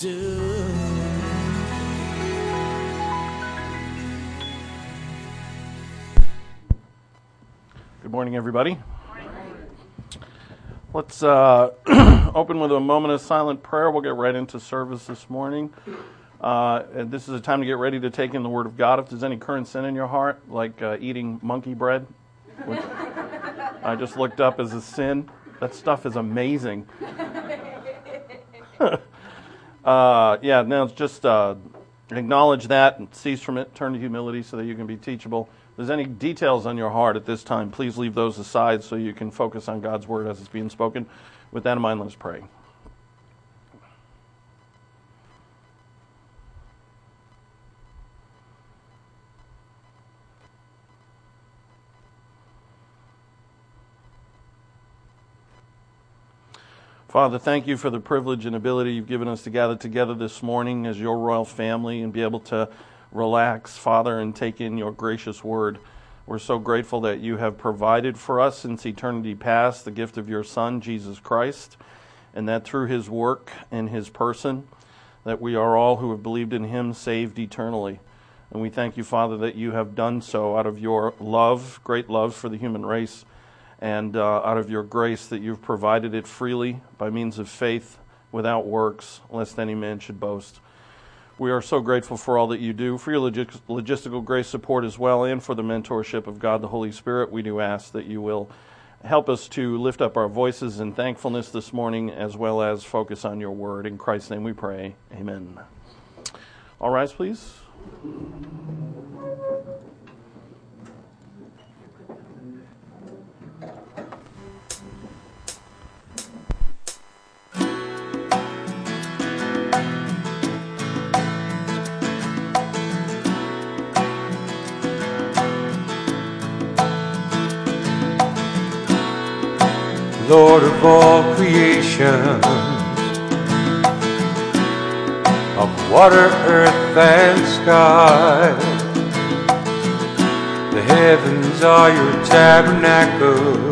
do. Good morning, everybody. Let's open with a moment of silent prayer. We'll get right into service this morning. And this is a time to get ready to take in the Word of God. If there's any current sin in your heart, like eating monkey bread, which I just looked up as a sin, that stuff is amazing. Just acknowledge that and cease from it. Turn to humility so that you can be teachable. If there's any details on your heart at this time, please leave those aside so you can focus on God's Word as it's being spoken. With that in mind, let's pray. Father, thank you for the privilege and ability you've given us to gather together this morning as your royal family and be able to relax, Father, and take in your gracious word. We're so grateful that you have provided for us since eternity past the gift of your Son, Jesus Christ, and that through his work and his person, that we are all who have believed in him saved eternally. And we thank you, Father, that you have done so out of your love, great love for the human race, and out of your grace that you've provided it freely by means of faith without works, lest any man should boast. We are so grateful for all that you do, for your logistical grace support as well, and for the mentorship of God the Holy Spirit. We do ask that you will help us to lift up our voices in thankfulness this morning, as well as focus on your word. In Christ's name we pray. Amen. All rise, please. Lord of all creation, of water, earth, and sky, the heavens are your tabernacle.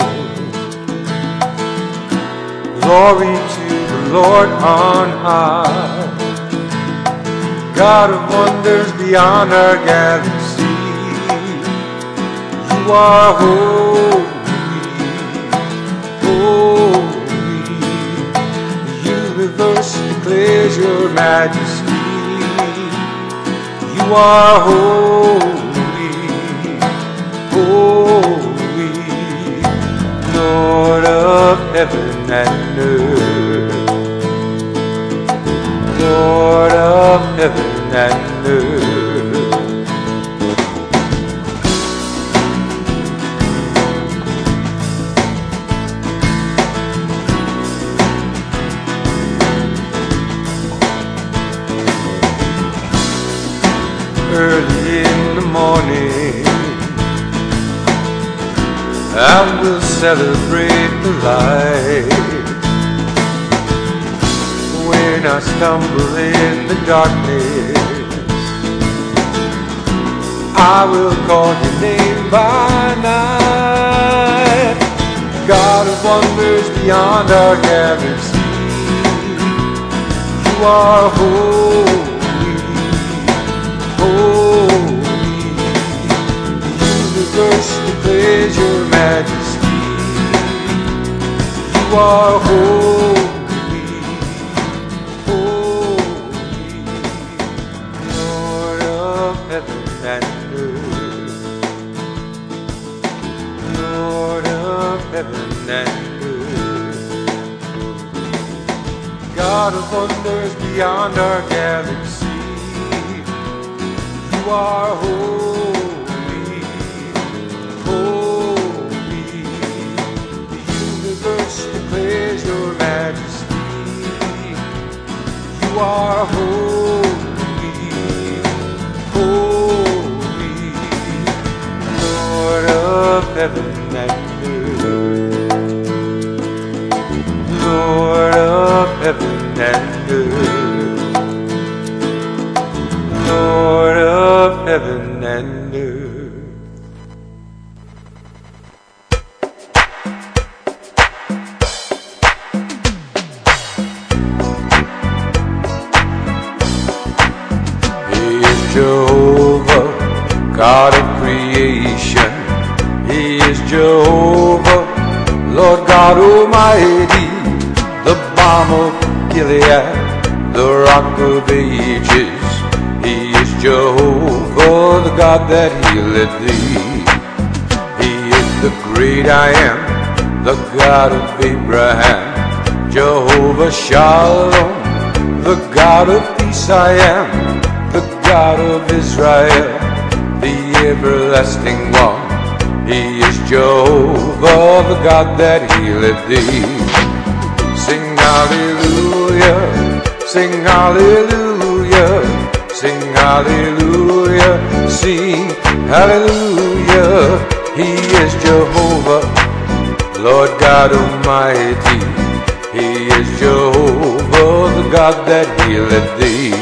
Glory to the Lord on high, God of wonders beyond our galaxy. You are holy. The universe declares your majesty. You are holy, holy, Lord of heaven and earth, Lord of heaven and earth. Early in the morning, I will celebrate the light. When I stumble in the darkness, I will call your name by night. God of wonders beyond our galaxy, you are holy. Holy, the universe declares your majesty. You are holy, holy, Lord of heaven and earth, Lord of heaven and earth, God of wonders beyond our galaxy. You are holy, holy, the universe declares your majesty. You are holy, holy, Lord of heaven and earth, Lord of heaven and earth. Lord of heaven and earth. God of creation. He is Jehovah, Lord God Almighty, the balm of Gilead, the rock of ages. He is Jehovah, the God that healeth thee. He is the great I am, the God of Abraham, Jehovah Shalom, the God of peace I am, the God of Israel, the everlasting one. He is Jehovah, the God that healeth thee. Sing hallelujah, sing hallelujah, sing hallelujah, sing hallelujah. He is Jehovah, Lord God Almighty. He is Jehovah, the God that healeth thee.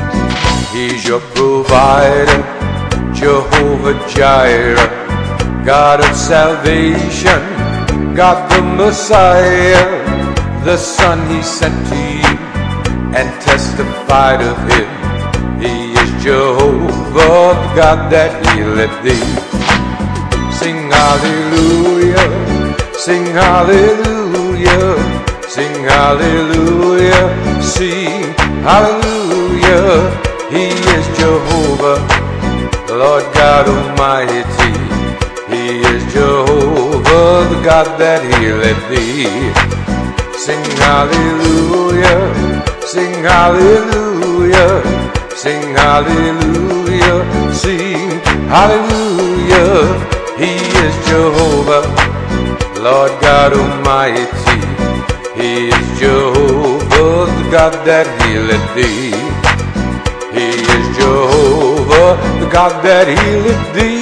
He's your provider, Jehovah Jireh, God of salvation, God the Messiah, the Son He sent to you and testified of Him. He is Jehovah, the God that healeth thee. Sing hallelujah, sing hallelujah, sing hallelujah, sing hallelujah. He is Jehovah, Lord God Almighty. He is Jehovah, the God that healeth thee. Sing hallelujah, sing hallelujah, sing hallelujah, sing hallelujah. He is Jehovah, Lord God Almighty. He is Jehovah, the God that healeth thee. He is Jehovah, the God that healeth thee.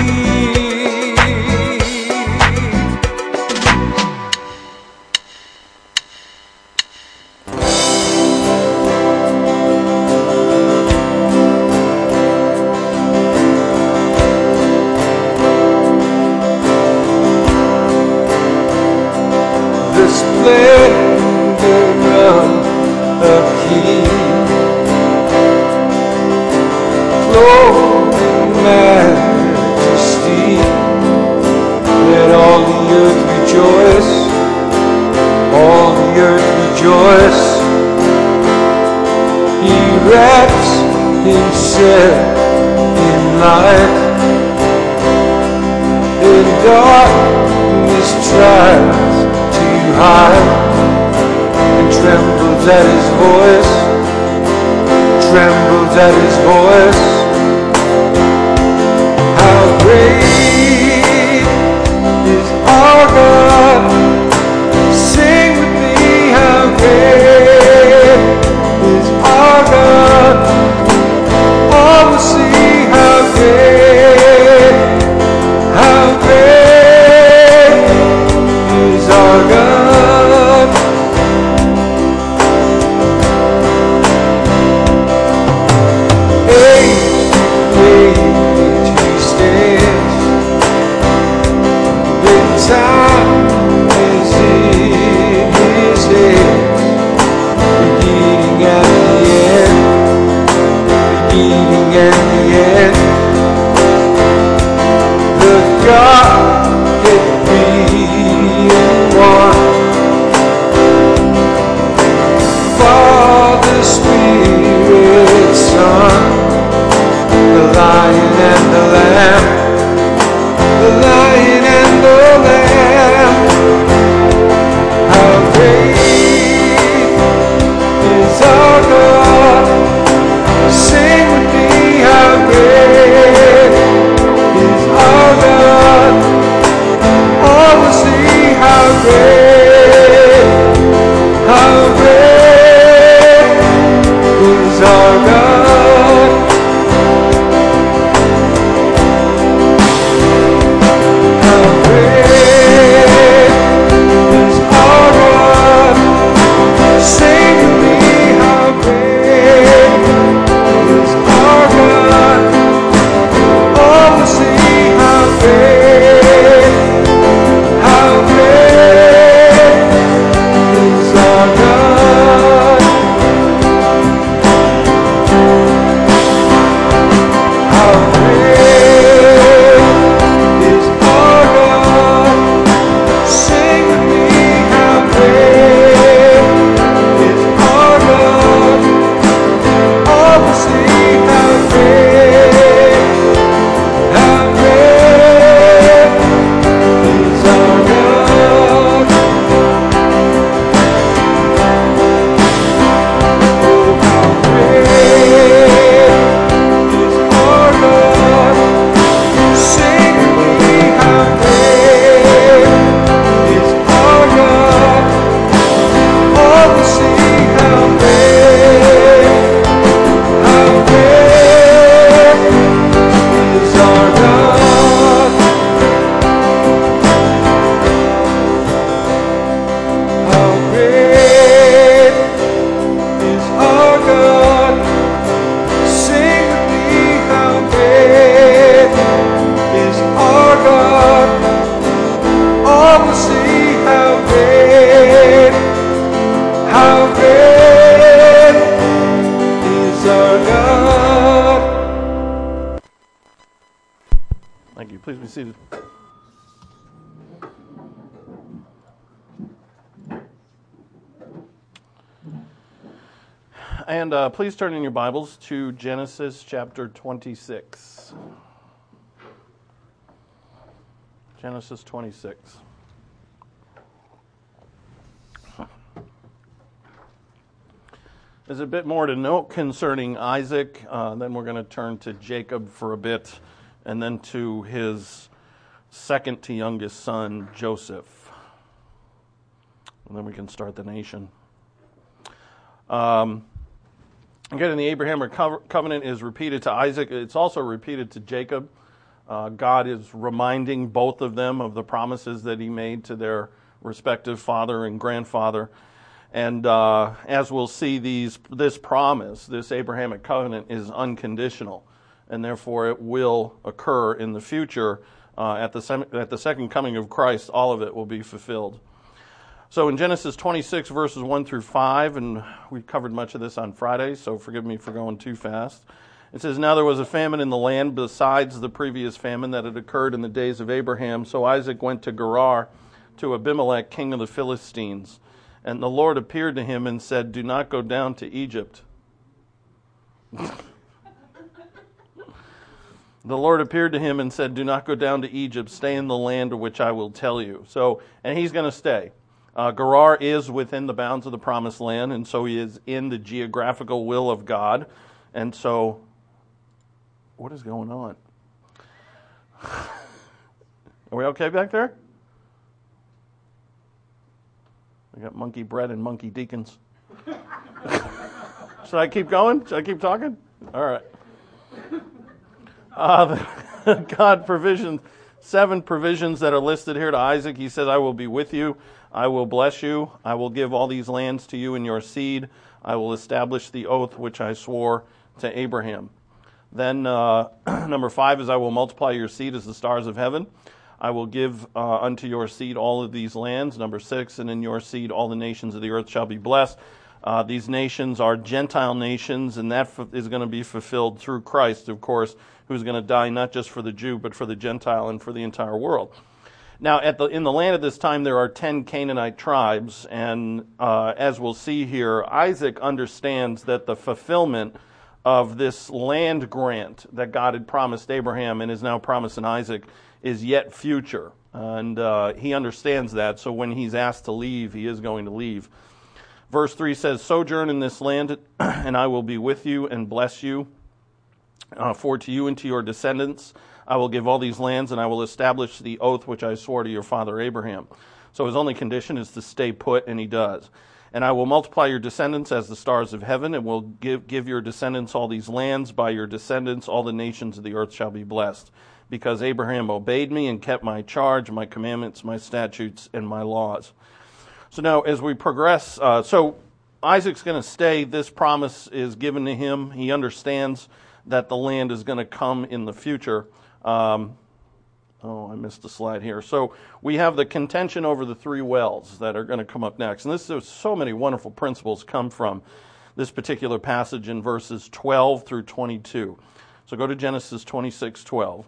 The splendor of a king, clothed in majesty. Let all the earth rejoice, all the earth rejoice. He wraps himself in light, in darkness tries to hide, and trembles at his voice, trembles at his voice. How great is our God? Sing with me, how great is our God? All will see how great is our God. Angels Please be seated. And please turn in your Bibles to Genesis chapter 26. Genesis 26. There's a bit more to note concerning Isaac. Then we're going to turn to Jacob for a bit, and then to his second to youngest son, Joseph. And then we can start the nation. Again, the Abrahamic covenant is repeated to Isaac. It's also repeated to Jacob. God is reminding both of them of the promises that he made to their respective father and grandfather. And as we'll see, this promise, this Abrahamic covenant, is unconditional, and therefore it will occur in the future. At the second coming of Christ, all of it will be fulfilled. So in Genesis 26, verses 1 through 5, and we covered much of this on Friday, so forgive me for going too fast. It says, "Now there was a famine in the land besides the previous famine that had occurred in the days of Abraham. So Isaac went to Gerar, to Abimelech, king of the Philistines. And the Lord appeared to him and said, 'Do not go down to Egypt.'" The Lord appeared to him and said, "Do not go down to Egypt. Stay in the land of which I will tell you." And he's going to stay. Gerar is within the bounds of the promised land, and so he is in the geographical will of God. And so, what is going on? Are we okay back there? We got monkey bread and monkey deacons. Should I keep going? Should I keep talking? All right. God provisioned 7 provisions that are listed here to Isaac. He says, "I will be with you. I will bless you. I will give all these lands to you and your seed. I will establish the oath which I swore to Abraham." Then number 5 is, "I will multiply your seed as the stars of heaven. I will give unto your seed all of these lands." Number 6, "And in your seed all the nations of the earth shall be blessed." These nations are Gentile nations, and that is going to be fulfilled through Christ, of course, who's going to die not just for the Jew, but for the Gentile and for the entire world. Now, in the land at this time, there are 10 Canaanite tribes, and as we'll see here, Isaac understands that the fulfillment of this land grant that God had promised Abraham and is now promising Isaac is yet future. And he understands that, so when he's asked to leave, he is going to leave. Verse 3 says, "Sojourn in this land, and I will be with you and bless you. For to you and to your descendants I will give all these lands, and I will establish the oath which I swore to your father Abraham." So his only condition is to stay put, and he does. "And I will multiply your descendants as the stars of heaven, and will give your descendants all these lands. By your descendants all the nations of the earth shall be blessed. Because Abraham obeyed me and kept my charge, my commandments, my statutes, and my laws." So now as we progress, so Isaac's going to stay. This promise is given to him. He understands that the land is going to come in the future. I missed a slide here. So we have the contention over the 3 wells that are going to come up next. And there's so many wonderful principles come from this particular passage in verses 12 through 22. So go to Genesis 26:12.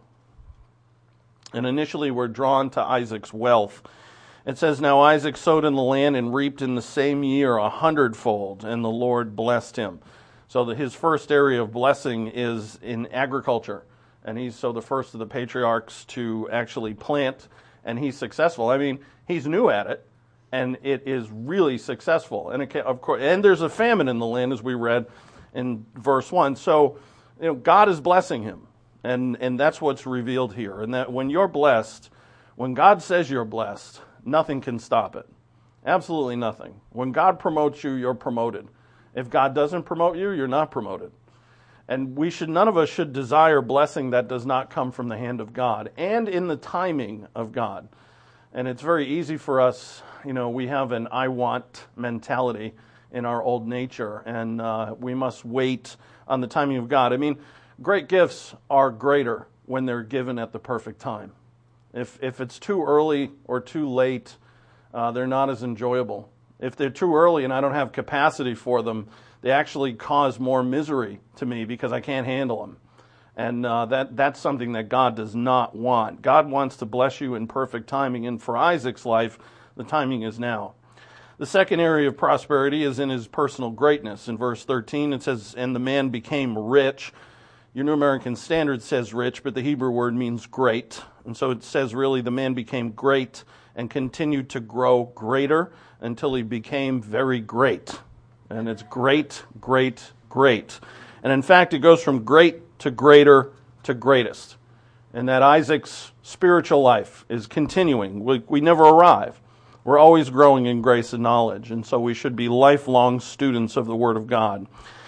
And initially we're drawn to Isaac's wealth. It says, "Now Isaac sowed in the land and reaped in the same year 100-fold, and the Lord blessed him." So his first area of blessing is in agriculture. And he's the first of the patriarchs to actually plant, and he's successful. I mean, he's new at it, and it is really successful. And of course, and there's a famine in the land, as we read in verse 1. So, God is blessing him. And that's what's revealed here. And that when you're blessed, when God says you're blessed, nothing can stop it. Absolutely nothing. When God promotes you, you're promoted. If God doesn't promote you, you're not promoted. And none of us should desire blessing that does not come from the hand of God and in the timing of God. And it's very easy for us, we have an I want mentality in our old nature, and we must wait on the timing of God. I mean, great gifts are greater when they're given at the perfect time. If it's too early or too late, they're not as enjoyable. If they're too early and I don't have capacity for them, they actually cause more misery to me because I can't handle them. And that's something that God does not want. God wants to bless you in perfect timing, and for Isaac's life, the timing is now. The second area of prosperity is in his personal greatness. In verse 13, it says, "And the man became rich." Your New American Standard says rich, but the Hebrew word means great. And so it says really the man became great and continued to grow greater until he became very great. And it's great, great, great. And in fact, it goes from great to greater to greatest. And that Isaac's spiritual life is continuing. We never arrive. We're always growing in grace and knowledge. And so we should be lifelong students of the Word of God.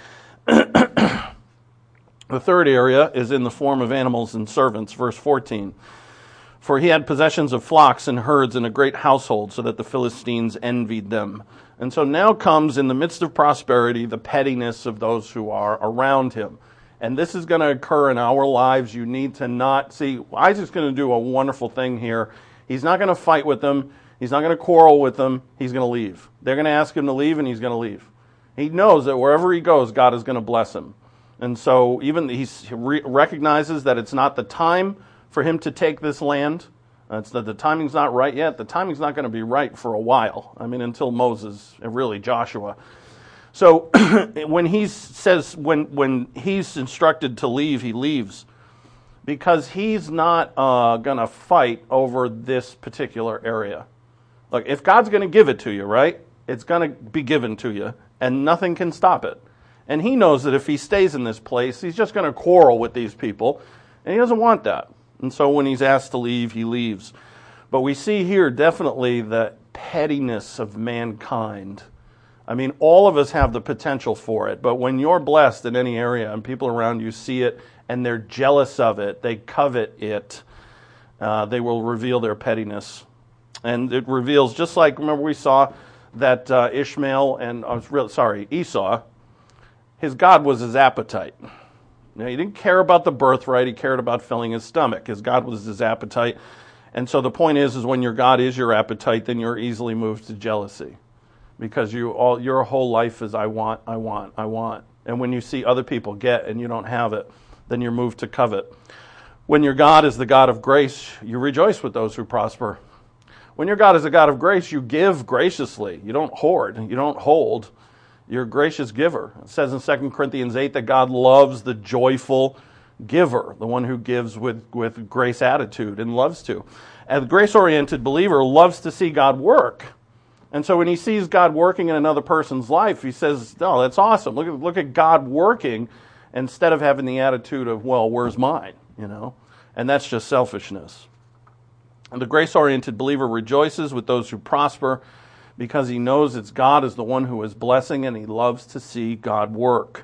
The third area is in the form of animals and servants. Verse 14. "For he had possessions of flocks and herds and a great household, so that the Philistines envied them." And so now comes, in the midst of prosperity, the pettiness of those who are around him. And this is going to occur in our lives. You need to not see, Isaac's going to do a wonderful thing here. He's not going to fight with them. He's not going to quarrel with them. He's going to leave. They're going to ask him to leave, and he's going to leave. He knows that wherever he goes, God is going to bless him. And so even he recognizes that it's not the time for him to take this land. It's that the timing's not right yet. The timing's not going to be right for a while. I mean, until Moses and really Joshua. So when he says, when he's instructed to leave, he leaves. Because he's not going to fight over this particular area. Look, if God's going to give it to you, right, it's going to be given to you, and nothing can stop it. And he knows that if he stays in this place, he's just going to quarrel with these people, and he doesn't want that. And so when he's asked to leave, he leaves. But we see here definitely the pettiness of mankind. I mean, all of us have the potential for it, but when you're blessed in any area and people around you see it and they're jealous of it, they covet it, they will reveal their pettiness. And it reveals, just like, remember we saw that Esau, his God was his appetite. Now, he didn't care about the birthright, he cared about filling his stomach. His God was his appetite. And so the point is when your God is your appetite, then you're easily moved to jealousy. Because your whole life is I want, I want, I want. And when you see other people get and you don't have it, then you're moved to covet. When your God is the God of grace, you rejoice with those who prosper. When your God is a God of grace, you give graciously. You don't hoard, you don't hold. You're a gracious giver. It says in 2 Corinthians 8 that God loves the joyful giver, the one who gives with grace attitude and loves to. And the grace-oriented believer loves to see God work. And so when he sees God working in another person's life, he says, "Oh, that's awesome. Look at God working," instead of having the attitude of, "Well, where's mine?" You know? And that's just selfishness. And the grace-oriented believer rejoices with those who prosper because he knows it's God is the one who is blessing, and he loves to see God work.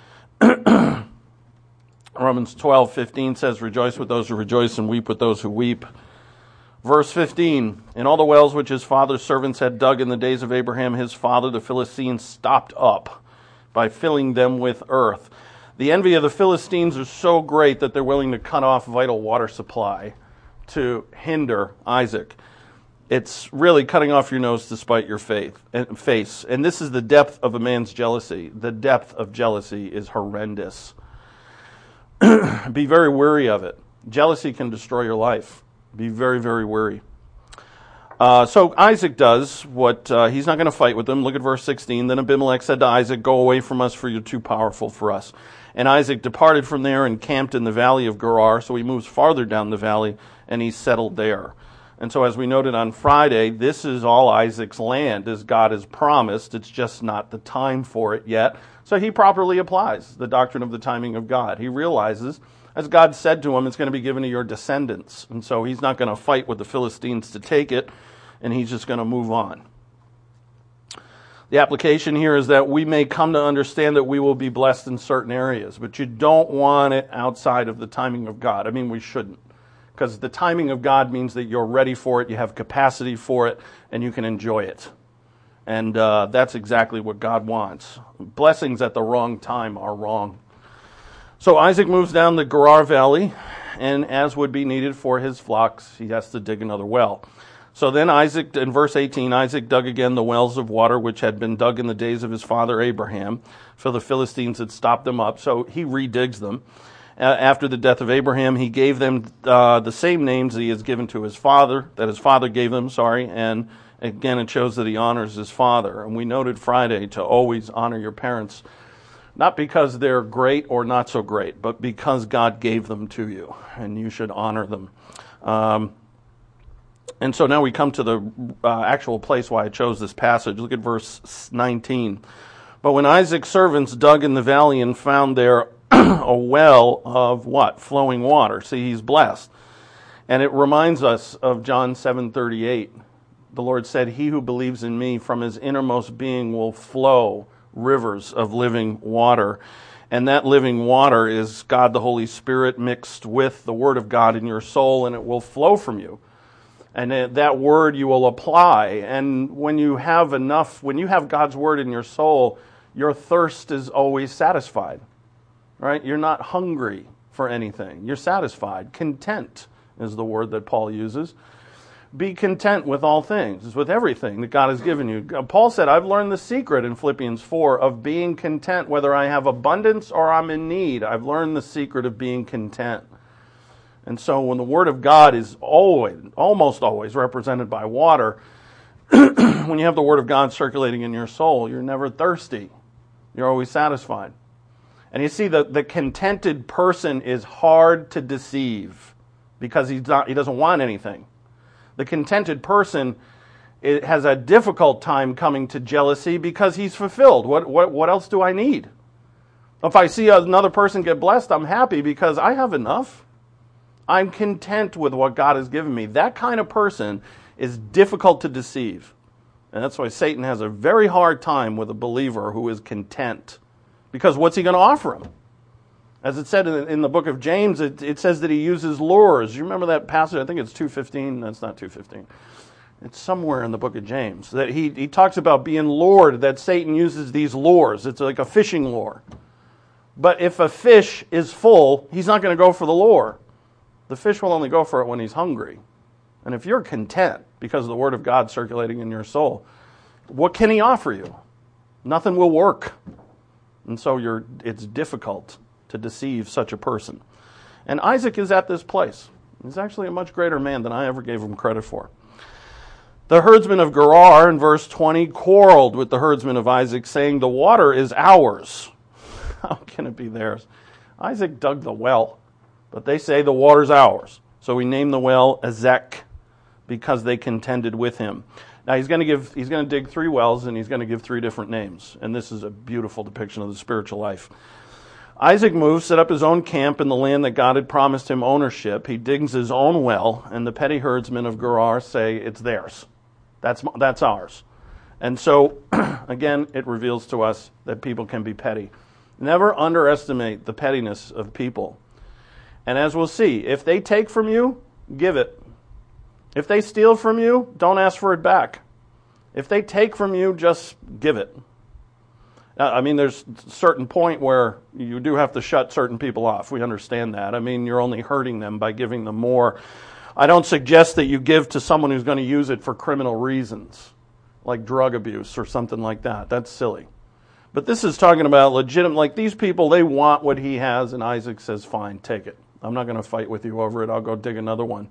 Romans 12:15 says, "Rejoice with those who rejoice and weep with those who weep." Verse 15, "In all the wells which his father's servants had dug in the days of Abraham his father, the Philistines stopped up by filling them with earth." The envy of the Philistines is so great that they're willing to cut off vital water supply to hinder Isaac. It's really cutting off your nose to spite your face. And this is the depth of a man's jealousy. The depth of jealousy is horrendous. Be very wary of it. Jealousy can destroy your life. Be very, very wary. So Isaac does what, he's not going to fight with them. Look at verse 16. "Then Abimelech said to Isaac, 'Go away from us, for you're too powerful for us.' And Isaac departed from there and camped in the valley of Gerar." So he moves farther down the valley, and he's settled there. And so as we noted on Friday, this is all Isaac's land, as God has promised. It's just not the time for it yet. So he properly applies the doctrine of the timing of God. He realizes, as God said to him, it's going to be given to your descendants. And so he's not going to fight with the Philistines to take it, and he's just going to move on. The application here is that we may come to understand that we will be blessed in certain areas, but you don't want it outside of the timing of God. I mean, we shouldn't. Because the timing of God means that you're ready for it, you have capacity for it, and you can enjoy it. And that's exactly what God wants. Blessings at the wrong time are wrong. So Isaac moves down the Gerar Valley, and as would be needed for his flocks, he has to dig another well. So then Isaac, in verse 18, Isaac dug again the wells of water which had been dug in the days of his father Abraham, for the Philistines had stopped them up. So he redigs them. after the death of Abraham, he gave them the same names that he has given to his father, that his father gave them, and again it shows that he honors his father. And we noted Friday to always honor your parents, not because they're great or not so great, but because God gave them to you, and you should honor them. And so now we come to the actual place why I chose this passage. Look at verse 19. But when Isaac's servants dug in the valley and found there a well of what? Flowing water. See, he's blessed. And it reminds us of John 7:38. The Lord said, "He who believes in me, from his innermost being will flow rivers of living water." And that living water is God the Holy Spirit mixed with the Word of God in your soul, and it will flow from you. And that Word you will apply. And when you have God's Word in your soul, your thirst is always satisfied. Right? You're not hungry for anything. You're satisfied. Content is the word that Paul uses. Be content with all things, with everything that God has given you. Paul said, I've learned the secret in Philippians 4 of being content, whether I have abundance or I'm in need. I've learned the secret of being content. And so when the Word of God is almost always represented by water, when you have the Word of God circulating in your soul, you're never thirsty. You're always satisfied. And you see, the contented person is hard to deceive because he doesn't want anything. The contented person has a difficult time coming to jealousy because he's fulfilled. What else do I need? If I see another person get blessed, I'm happy because I have enough. I'm content with what God has given me. That kind of person is difficult to deceive. And that's why Satan has a very hard time with a believer who is content. Because what's he going to offer him? As it said in the book of James, it says that he uses lures. You remember that passage? I think it's 2:15. That's not 2:15. It's somewhere in the book of James. That he talks about being lured, that Satan uses these lures. It's like a fishing lure. But if a fish is full, he's not going to go for the lure. The fish will only go for it when he's hungry. And if you're content because of the Word of God circulating in your soul, what can he offer you? Nothing will work. And so it's difficult to deceive such a person. And Isaac is at this place. He's actually a much greater man than I ever gave him credit for. The herdsmen of Gerar, in verse 20, quarreled with the herdsmen of Isaac, saying, the water is ours. How can it be theirs? Isaac dug the well, but they say the water's ours. So we named the well Ezek, because they contended with him. Now he's going to dig 3 wells, and he's going to give 3 different names. And this is a beautiful depiction of the spiritual life. Isaac moves, set up his own camp in the land that God had promised him ownership. He digs his own well, and the petty herdsmen of Gerar say it's theirs. That's ours. And so, again, it reveals to us that people can be petty. Never underestimate the pettiness of people. And as we'll see, if they take from you, give it. If they steal from you, don't ask for it back. If they take from you, just give it. I mean, there's a certain point where you do have to shut certain people off. We understand that. I mean, you're only hurting them by giving them more. I don't suggest that you give to someone who's going to use it for criminal reasons, like drug abuse or something like that. That's silly. But this is talking about legitimate, like these people, they want what he has, and Isaac says, fine, take it. I'm not going to fight with you over it. I'll go dig another one.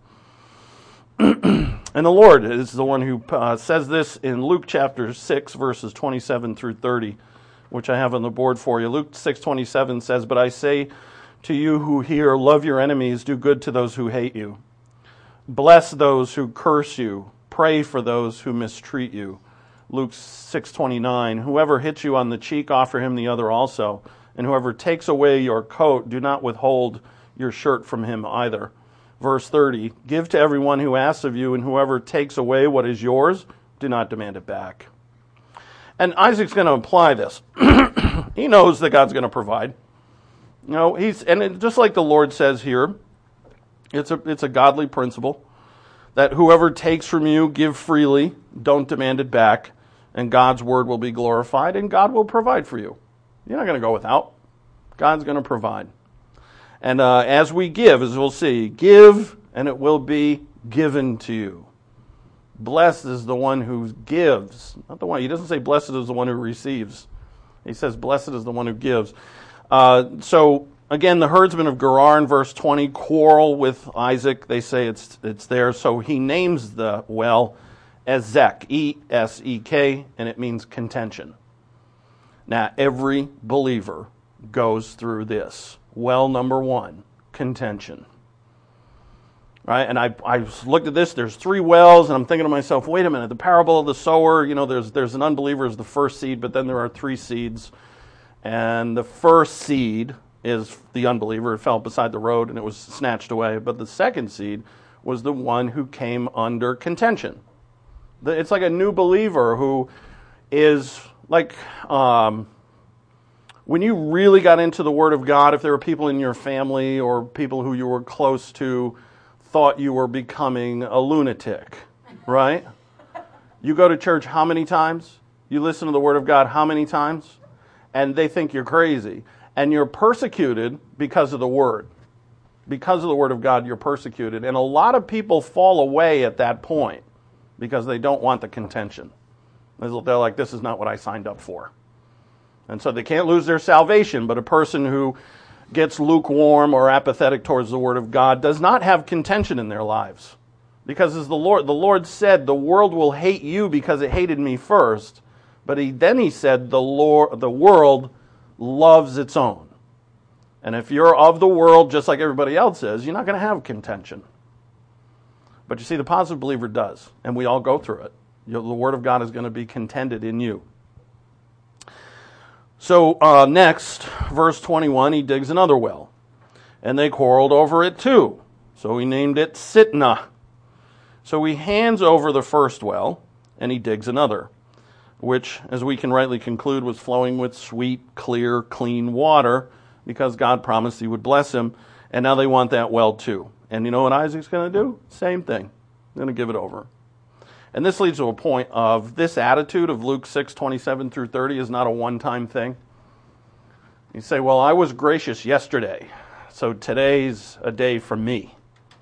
And the Lord is the one who says this in Luke chapter 6, verses 27 through 30, which I have on the board for you. Luke 6:27 says, but I say to you who hear, love your enemies, do good to those who hate you. Bless those who curse you. Pray for those who mistreat you. Luke 6:29, whoever hits you on the cheek, offer him the other also. And whoever takes away your coat, do not withhold your shirt from him either. Verse 30, give to everyone who asks of you, and whoever takes away what is yours, do not demand it back. And Isaac's going to apply this. He knows that God's going to provide. You know, just like the Lord says here, it's a godly principle that whoever takes from you, give freely, don't demand it back, and God's word will be glorified, and God will provide for you. You're not going to go without. God's going to provide. And as we give, as we'll see, give, and it will be given to you. Blessed is the one who gives. Not the one. He doesn't say blessed is the one who receives. He says blessed is the one who gives. So Again, the herdsmen of Gerar in verse 20 quarrel with Isaac. They say it's there. So he names the well Esek, E-S-E-K, and it means contention. Now, every believer goes through this. Well, number one, contention. Right? And I looked at this, there's 3 wells, and I'm thinking to myself, wait a minute, the parable of the sower, there's an unbeliever as the first seed, but then there are 3 seeds. And the first seed is the unbeliever. It fell beside the road and it was snatched away. But the second seed was the one who came under contention. It's like a new believer who is like, when you really got into the Word of God, if there were people in your family or people who you were close to thought you were becoming a lunatic, right? You go to church how many times? You listen to the Word of God how many times? And they think you're crazy. And you're persecuted because of the Word. Because of the Word of God, you're persecuted. And a lot of people fall away at that point because they don't want the contention. They're like, this is not what I signed up for. And so they can't lose their salvation, but a person who gets lukewarm or apathetic towards the Word of God does not have contention in their lives. Because as the Lord said, the world will hate you because it hated me first. But then he said, the world loves its own. And if you're of the world, just like everybody else is, you're not going to have contention. But you see, the positive believer does. And we all go through it. The Word of God is going to be contended in you. So next, verse 21, he digs another well. And they quarreled over it too. So he named it Sitnah. So he hands over the first well, and he digs another, which, as we can rightly conclude, was flowing with sweet, clear, clean water, because God promised he would bless him, and now they want that well too. And you know what Isaac's going to do? Same thing. They're going to give it over. And this leads to a point of this attitude of Luke 6:27 through 30 is not a one-time thing. You say, well, I was gracious yesterday, so today's a day for me.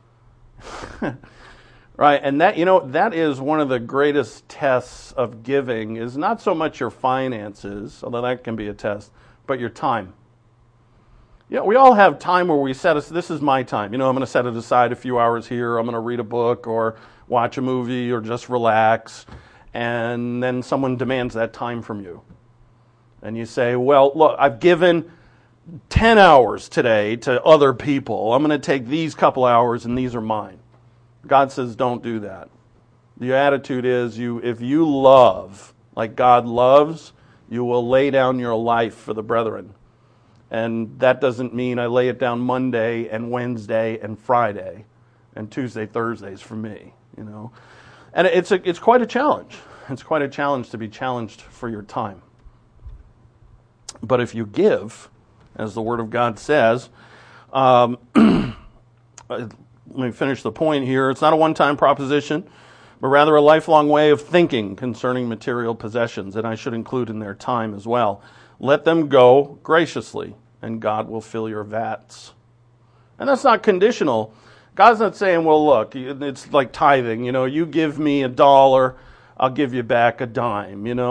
Right? And that is one of the greatest tests of giving, is not so much your finances, although that can be a test, but your time. We all have time where we this is my time. I'm going to set it aside a few hours here. I'm going to read a book or watch a movie or just relax. And then someone demands that time from you. And you say, well, look, I've given 10 hours today to other people. I'm going to take these couple hours and these are mine. God says don't do that. The attitude is if you love like God loves, you will lay down your life for the brethren. And that doesn't mean I lay it down Monday and Wednesday and Friday and Tuesday, Thursdays for me, And it's quite a challenge. It's quite a challenge to be challenged for your time. But if you give, as the Word of God says, let me finish the point here. It's not a one-time proposition, but rather a lifelong way of thinking concerning material possessions, and I should include in their time as well. Let them go graciously, and God will fill your vats. And that's not conditional. God's not saying, well, look, it's like tithing. You give me $1, I'll give you back a dime. You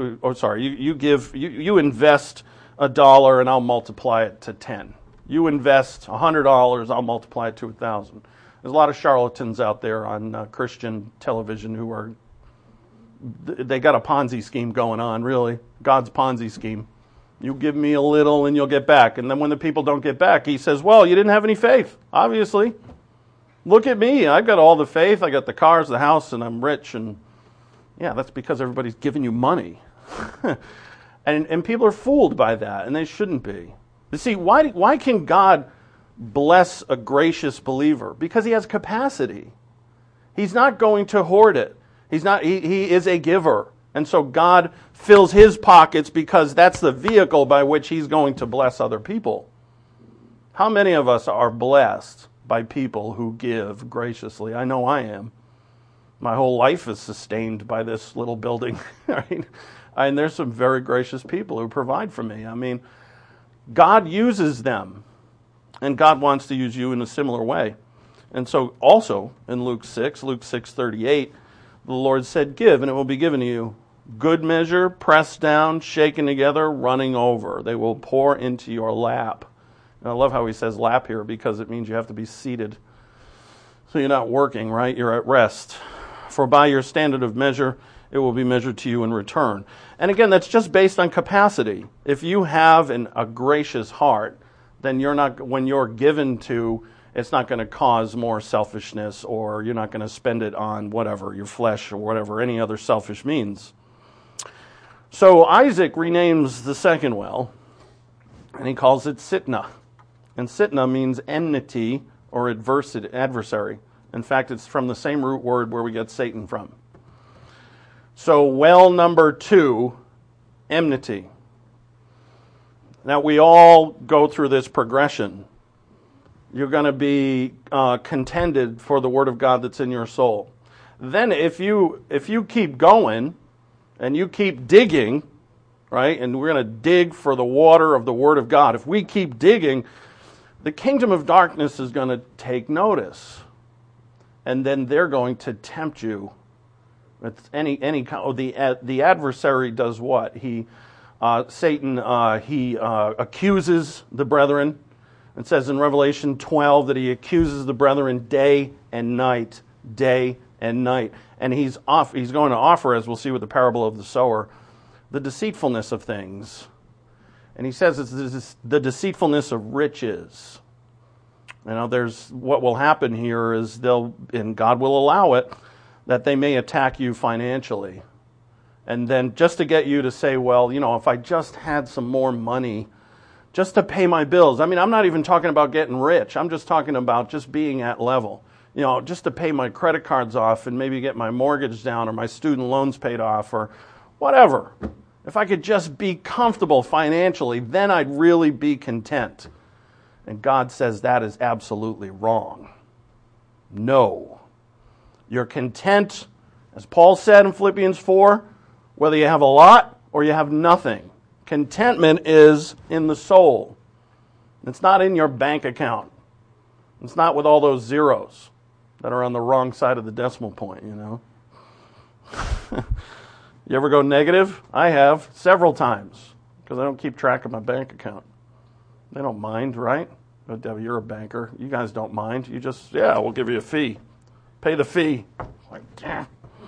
invest $1 and I'll multiply it to 10. You invest $100, I'll multiply it to 1,000. There's a lot of charlatans out there on Christian television who they got a Ponzi scheme going on, really. God's Ponzi scheme. You give me a little and you'll get back. And then when the people don't get back, he says, well, you didn't have any faith, obviously. Look at me. I've got all the faith. I got the cars, the house, and I'm rich. And yeah, that's because everybody's giving you money. and people are fooled by that, and they shouldn't be. You see, why can God bless a gracious believer? Because he has capacity. He's not going to hoard it. He is a giver. And so God fills his pockets because that's the vehicle by which he's going to bless other people. How many of us are blessed by people who give graciously? I know I am. My whole life is sustained by this little building. Right? And there's some very gracious people who provide for me. I mean, God uses them. And God wants to use you in a similar way. And so also in Luke 6:38, the Lord said, give, and it will be given to you. Good measure, pressed down, shaken together, running over. They will pour into your lap. And I love how he says lap here because it means you have to be seated. So you're not working, right? You're at rest. For by your standard of measure, it will be measured to you in return. And again, that's just based on capacity. If you have a gracious heart, then you're not, when you're given to, it's not going to cause more selfishness, or you're not going to spend it on whatever, your flesh or whatever, any other selfish means. So Isaac renames the second well, and he calls it Sitnah. And Sitnah means enmity or adversary. In fact, it's from the same root word where we get Satan from. So well number 2, enmity. Now we all go through this progression. You're going to be contended for the Word of God that's in your soul. Then if you keep going and you keep digging, right, and we're going to dig for the water of the Word of God. If we keep digging, the kingdom of darkness is going to take notice. And then they're going to tempt you. It's the adversary does what? Satan accuses the brethren. It says in Revelation 12 that he accuses the brethren day and night, day and night. And he's going to offer, as we'll see with the parable of the sower, the deceitfulness of things. And he says it's the deceitfulness of riches. You know, there's what will happen here is and God will allow it, that they may attack you financially. And then just to get you to say, well, you know, if I just had some more money just to pay my bills. I mean, I'm not even talking about getting rich. I'm just talking about just being at level. You know, just to pay my credit cards off and maybe get my mortgage down or my student loans paid off or whatever. If I could just be comfortable financially, then I'd really be content. And God says that is absolutely wrong. No. You're content, as Paul said in Philippians 4, whether you have a lot or you have nothing. Contentment is in the soul. It's not in your bank account. It's not with all those zeros that are on the wrong side of the decimal point, you know. You ever go negative? I have several times because I don't keep track of my bank account. They don't mind, right? But Debbie, you're a banker. You guys don't mind. You just, we'll give you a fee. Pay the fee. Like, yeah.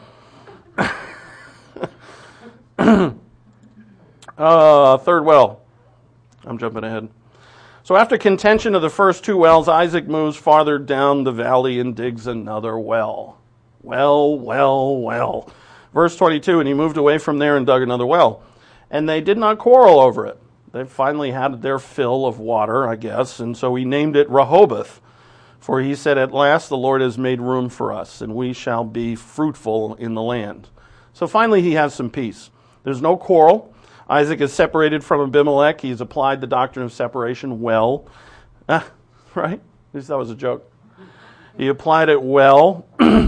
Third well. I'm jumping ahead. So after contention of the first 2 wells, Isaac moves farther down the valley and digs another well. Well. Verse 22, and he moved away from there and dug another well. And they did not quarrel over it. They finally had their fill of water, I guess, and so he named it Rehoboth. For he said, at last the Lord has made room for us, and we shall be fruitful in the land. So finally he has some peace. There's no quarrel. Isaac is separated from Abimelech. He's applied the doctrine of separation well. Right? At least that was a joke. He applied it well.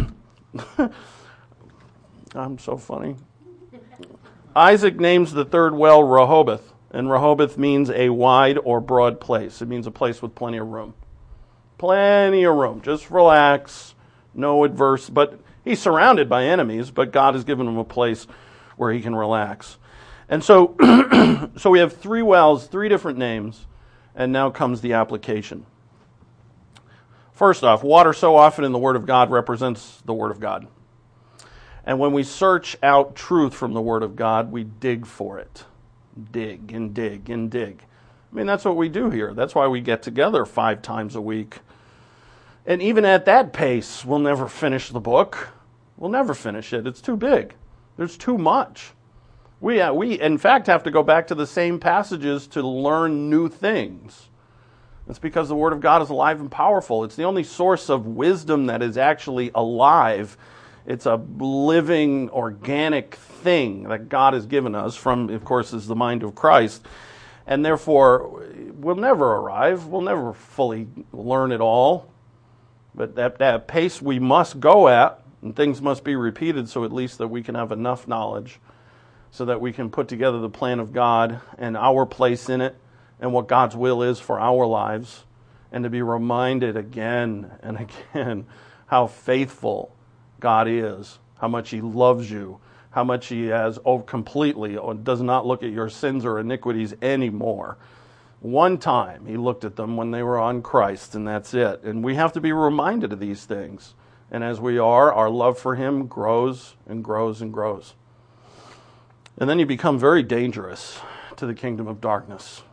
I'm so funny. Isaac names the third well Rehoboth, and Rehoboth means a wide or broad place. It means a place with plenty of room. Plenty of room. Just relax. No adverse. But he's surrounded by enemies, but God has given him a place where he can relax. And so, so we have 3 wells, 3 different names, and now comes the application. First off, water so often in the Word of God represents the Word of God. And when we search out truth from the Word of God, we dig for it. Dig and dig and dig. I mean, that's what we do here. That's why we get together 5 times a week. And even at that pace, we'll never finish the book. We'll never finish it. It's too big. There's too much. We in fact, have to go back to the same passages to learn new things. It's because the Word of God is alive and powerful. It's the only source of wisdom that is actually alive. It's a living, organic thing that God has given us from, of course, is the mind of Christ. And therefore, we'll never arrive. We'll never fully learn it all. But that pace we must go at, and things must be repeated so at least that we can have enough knowledge so that we can put together the plan of God and our place in it and what God's will is for our lives, and to be reminded again and again how faithful God is, how much He loves you, how much He has completely does not look at your sins or iniquities anymore. One time he looked at them when they were on Christ, and that's it. And we have to be reminded of these things. And as we are, our love for him grows and grows and grows. And then you become very dangerous to the kingdom of darkness.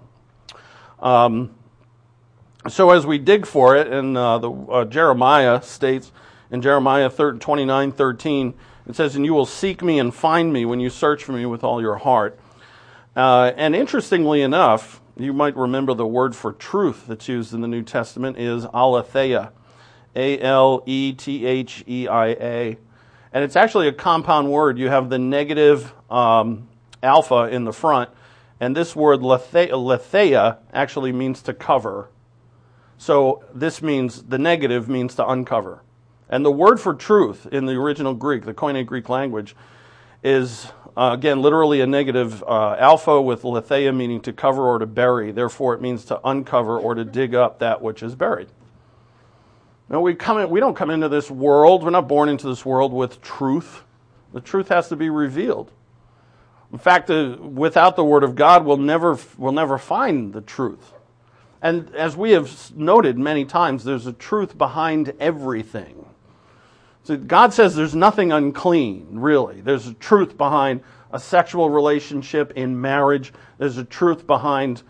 So as we dig for it, and Jeremiah states in Jeremiah 29:13, it says, "And you will seek me and find me when you search for me with all your heart." And interestingly enough, you might remember the word for truth that's used in the New Testament is aletheia, A-L-E-T-H-E-I-A. And it's actually a compound word. You have the negative alpha in the front, and this word letheia actually means to cover. So this means, the negative means to uncover. And the word for truth in the original Greek, the Koine Greek language, is, again, literally a negative alpha with letheia meaning to cover or to bury. Therefore, it means to uncover or to dig up that which is buried. Now, we don't come into this world, we're not born into this world with truth. The truth has to be revealed. In fact, without the Word of God, we'll never find the truth. And as we have noted many times, there's a truth behind everything. So God says there's nothing unclean, really. There's a truth behind a sexual relationship in marriage. There's a truth behind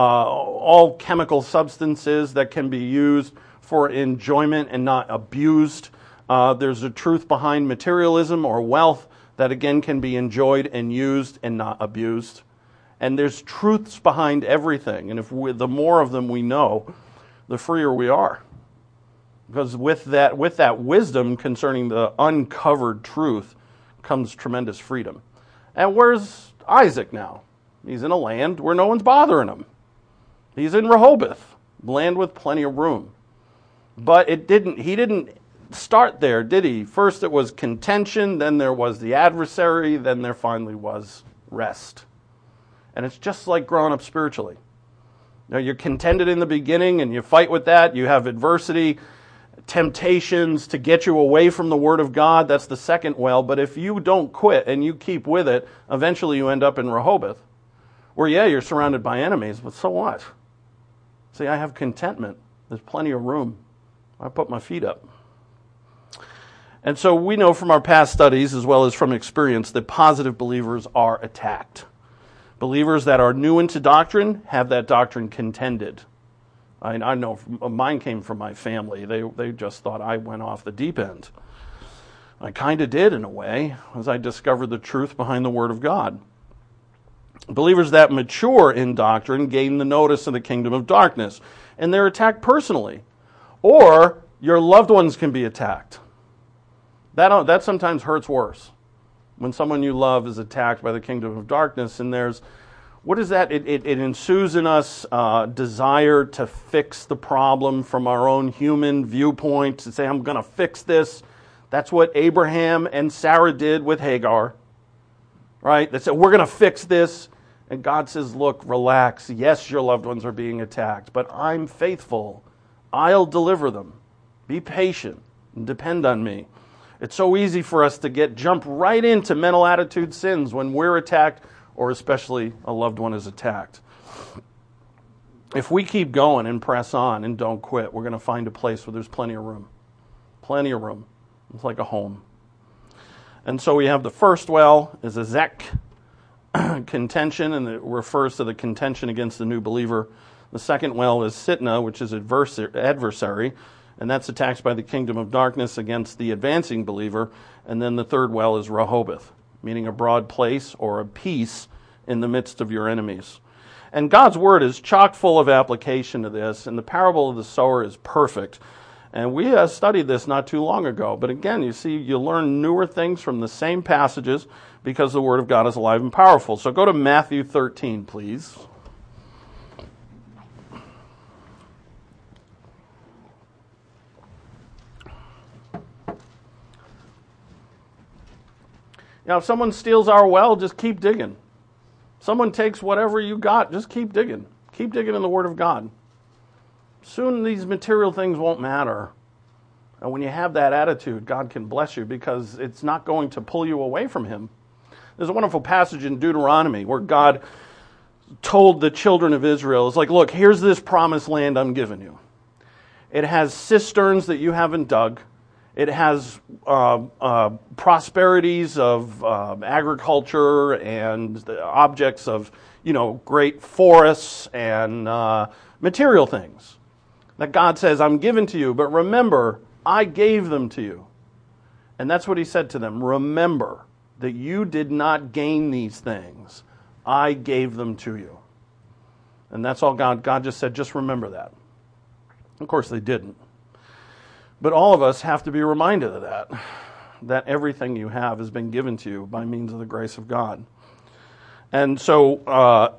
all chemical substances that can be used for enjoyment and not abused. There's a truth behind materialism or wealth that again can be enjoyed and used and not abused. And there's truths behind everything. And the more of them we know, the freer we are. Because with that wisdom concerning the uncovered truth comes tremendous freedom. And where's Isaac now? He's in a land where no one's bothering him. He's in Rehoboth, land with plenty of room. But he didn't start there, did he? First it was contention, then there was the adversary, then there finally was rest. And it's just like growing up spiritually. Now, you're contended in the beginning and you fight with that. You have adversity, temptations to get you away from the Word of God. That's the second well. But if you don't quit and you keep with it, eventually you end up in Rehoboth. Where, yeah, you're surrounded by enemies, but so what? See, I have contentment. There's plenty of room. I put my feet up. And so we know from our past studies as well as from experience that positive believers are attacked. Believers that are new into doctrine have that doctrine contended. I know mine came from my family. They just thought I went off the deep end. I kind of did in a way as I discovered the truth behind the Word of God. Believers that mature in doctrine gain the notice of the kingdom of darkness, and they're attacked personally. Or your loved ones can be attacked. That sometimes hurts worse. When someone you love is attacked by the kingdom of darkness, and what is that? It ensues in us desire to fix the problem from our own human viewpoint, to say, I'm going to fix this. That's what Abraham and Sarah did with Hagar. Right? They said, we're going to fix this. And God says, look, relax. Yes, your loved ones are being attacked, but I'm faithful. I'll deliver them. Be patient and depend on me. It's so easy for us to jump right into mental attitude sins when we're attacked, or especially a loved one is attacked. If we keep going and press on and don't quit, we're going to find a place where there's plenty of room. Plenty of room. It's like a home. And so we have the first well is a Zek, contention, and it refers to the contention against the new believer. The second well is Sitna, which is adversary, and that's attacks by the kingdom of darkness against the advancing believer. And then the third well is Rehoboth, meaning a broad place or a peace in the midst of your enemies. And God's word is chock full of application to this, and the parable of the sower is perfect. And we studied this not too long ago. But again, you see, you learn newer things from the same passages because the Word of God is alive and powerful. So go to Matthew 13, please. Now, if someone steals our well, just keep digging. Someone takes whatever you got, just keep digging. Keep digging in the Word of God. Soon these material things won't matter. And when you have that attitude, God can bless you because it's not going to pull you away from Him. There's a wonderful passage in Deuteronomy where God told the children of Israel, it's like, look, here's this promised land I'm giving you. It has cisterns that you haven't dug. It has prosperities of agriculture and the objects of, great forests and material things that God says, I'm giving to you. But remember, I gave them to you. And that's what he said to them. Remember that you did not gain these things. I gave them to you. And that's all God just said, just remember that. Of course, they didn't. But all of us have to be reminded of that everything you have has been given to you by means of the grace of God. And so,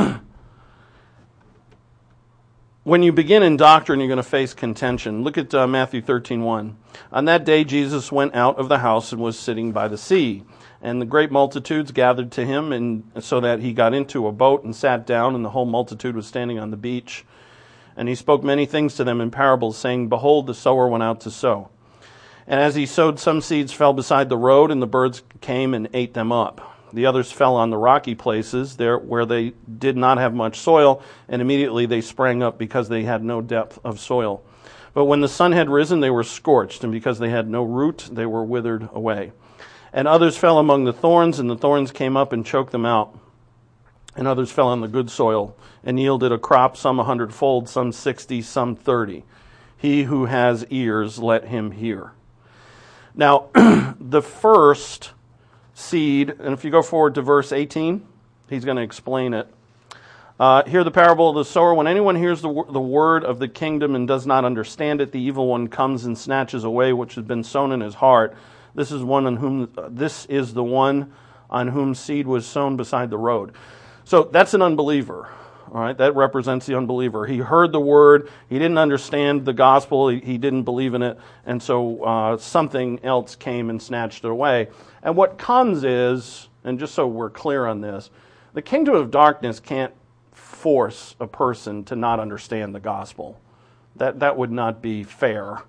when you begin in doctrine, you're going to face contention. Look at Matthew 13:1. On that day, Jesus went out of the house and was sitting by the sea. And the great multitudes gathered to him, and so that he got into a boat and sat down, and the whole multitude was standing on the beach. And he spoke many things to them in parables, saying, Behold, the sower went out to sow. And as he sowed, some seeds fell beside the road, and the birds came and ate them up. The others fell on the rocky places, there where they did not have much soil, and immediately they sprang up because they had no depth of soil. But when the sun had risen, they were scorched, and because they had no root, they were withered away. And others fell among the thorns, and the thorns came up and choked them out. And others fell on the good soil, and yielded a crop, some 100-fold, some 60, some 30. He who has ears, let him hear. Now, the first seed, and if you go forward to verse 18, he's going to explain it. Hear the parable of the sower. When anyone hears the word of the kingdom and does not understand it, the evil one comes and snatches away which has been sown in his heart. This is the one on whom seed was sown beside the road. So that's an unbeliever. All right, that represents the unbeliever. He heard the word, he didn't understand the gospel, he didn't believe in it, and so something else came and snatched it away. And what comes is, and just so we're clear on this, the kingdom of darkness can't force a person to not understand the gospel. That would not be fair.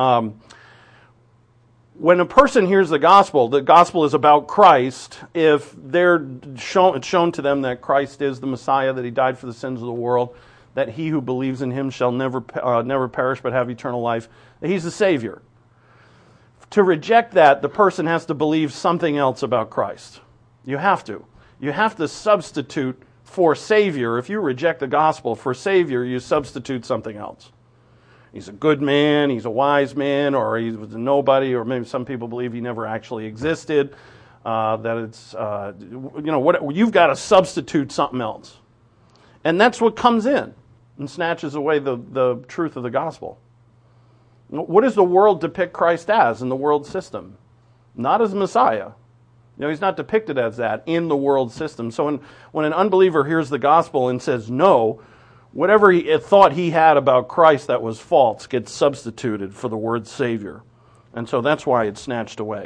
When a person hears the gospel is about Christ. If it's shown to them that Christ is the Messiah, that he died for the sins of the world, that he who believes in him shall never perish but have eternal life, that he's the Savior. To reject that, the person has to believe something else about Christ. You have to. You have to substitute for Savior. If you reject the gospel for Savior, you substitute something else. He's a good man, he's a wise man, or he was a nobody, or maybe some people believe he never actually existed. That it's, you've got to substitute something else. And that's what comes in and snatches away the truth of the gospel. What does the world depict Christ as in the world system? Not as Messiah. He's not depicted as that in the world system. So when an unbeliever hears the gospel and says no, whatever he thought he had about Christ that was false gets substituted for the word Savior. And so that's why it's snatched away.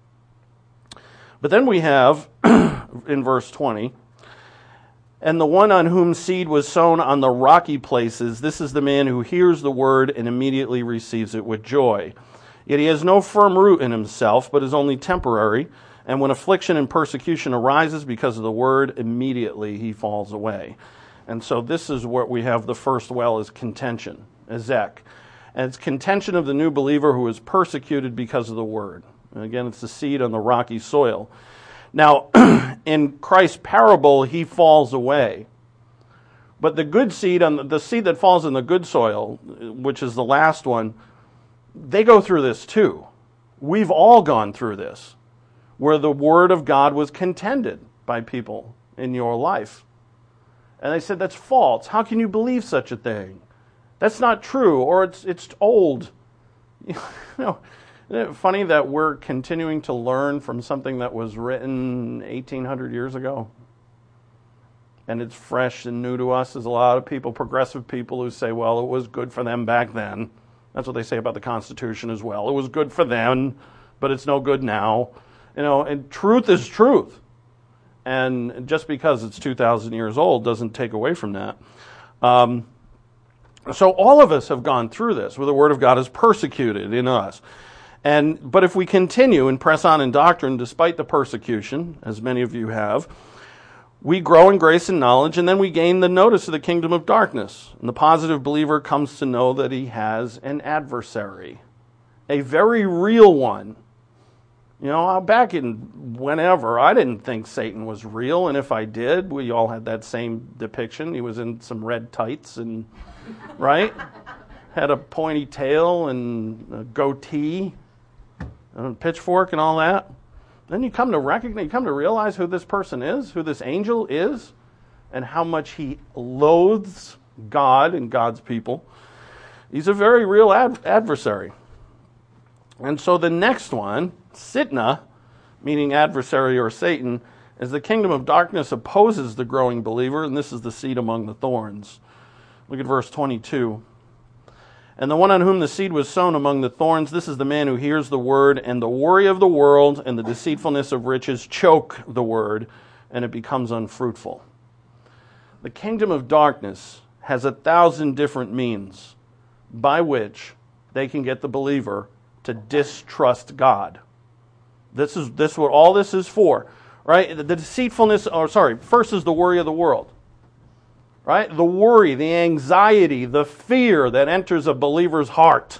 But then we have, in verse 20, and the one on whom seed was sown on the rocky places, this is the man who hears the word and immediately receives it with joy. Yet he has no firm root in himself, but is only temporary. And when affliction and persecution arises because of the word, immediately he falls away. And so this is what we have the first well is contention, ezek. And it's contention of the new believer who is persecuted because of the word. And again, it's the seed on the rocky soil. Now, in Christ's parable, he falls away. But the good seed, the seed that falls in the good soil, which is the last one, they go through this too. We've all gone through this, where the word of God was contended by people in your life. And they said, that's false. How can you believe such a thing? That's not true, or it's old. Isn't it funny that we're continuing to learn from something that was written 1,800 years ago? And it's fresh and new to us. There's a lot of people, progressive people, who say, well, it was good for them back then. That's what they say about the Constitution as well. It was good for them, but it's no good now. And truth is truth. And just because it's 2,000 years old doesn't take away from that. So all of us have gone through this, where the Word of God is persecuted in us. But if we continue and press on in doctrine, despite the persecution, as many of you have, we grow in grace and knowledge, and then we gain the notice of the kingdom of darkness. And the positive believer comes to know that he has an adversary, a very real one. You know, back in whenever, I didn't think Satan was real, and if I did, we all had that same depiction. He was in some red tights and, right? Had a pointy tail and a goatee and a pitchfork and all that. Then you come to realize who this person is, who this angel is, and how much he loathes God and God's people. He's a very real adversary. And so the next one, Sitna, meaning adversary or Satan, is the kingdom of darkness opposes the growing believer, and this is the seed among the thorns. Look at verse 22. And the one on whom the seed was sown among the thorns, this is the man who hears the word, and the worry of the world and the deceitfulness of riches choke the word, and it becomes unfruitful. The kingdom of darkness has 1,000 different means by which they can get the believer to distrust God. This is what all this is for, right? The deceitfulness, first is the worry of the world. Right? The worry, the anxiety, the fear that enters a believer's heart.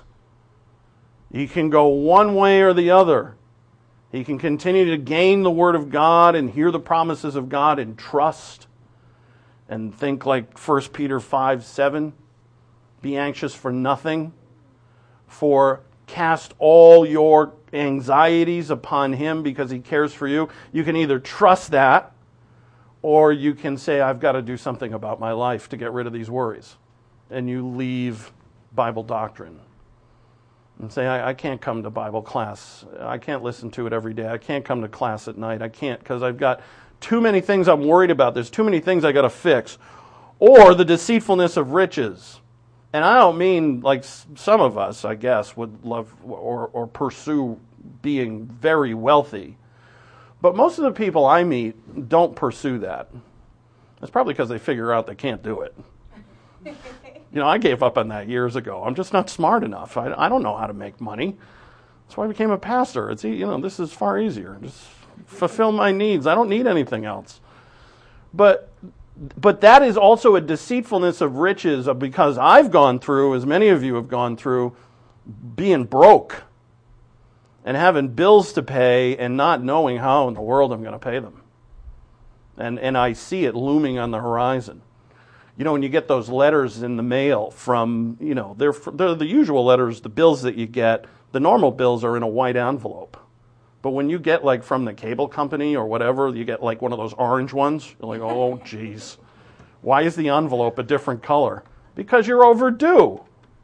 He can go one way or the other. He can continue to gain the Word of God and hear the promises of God and trust and think like 1 Peter 5:7. Be anxious for nothing, for cast all your anxieties upon Him because He cares for you. You can either trust that, or you can say, I've got to do something about my life to get rid of these worries. And you leave Bible doctrine. And say, I can't come to Bible class. I can't listen to it every day. I can't come to class at night. I can't because I've got too many things I'm worried about. There's too many things I got to fix. Or the deceitfulness of riches. And I don't mean like some of us, I guess, would love or pursue being very wealthy. But most of the people I meet don't pursue that. It's probably because they figure out they can't do it. You know, I gave up on that years ago. I'm just not smart enough. I don't know how to make money. That's why I became a pastor. This is far easier. Just fulfill my needs. I don't need anything else. But that is also a deceitfulness of riches because I've gone through, as many of you have gone through, being broke. And having bills to pay and not knowing how in the world I'm going to pay them. And I see it looming on the horizon. You know, when you get those letters in the mail from, they're the usual letters, the bills that you get, the normal bills are in a white envelope. But when you get like from the cable company or whatever, you get like one of those orange ones, you're like, oh, geez. Why is the envelope a different color? Because you're overdue.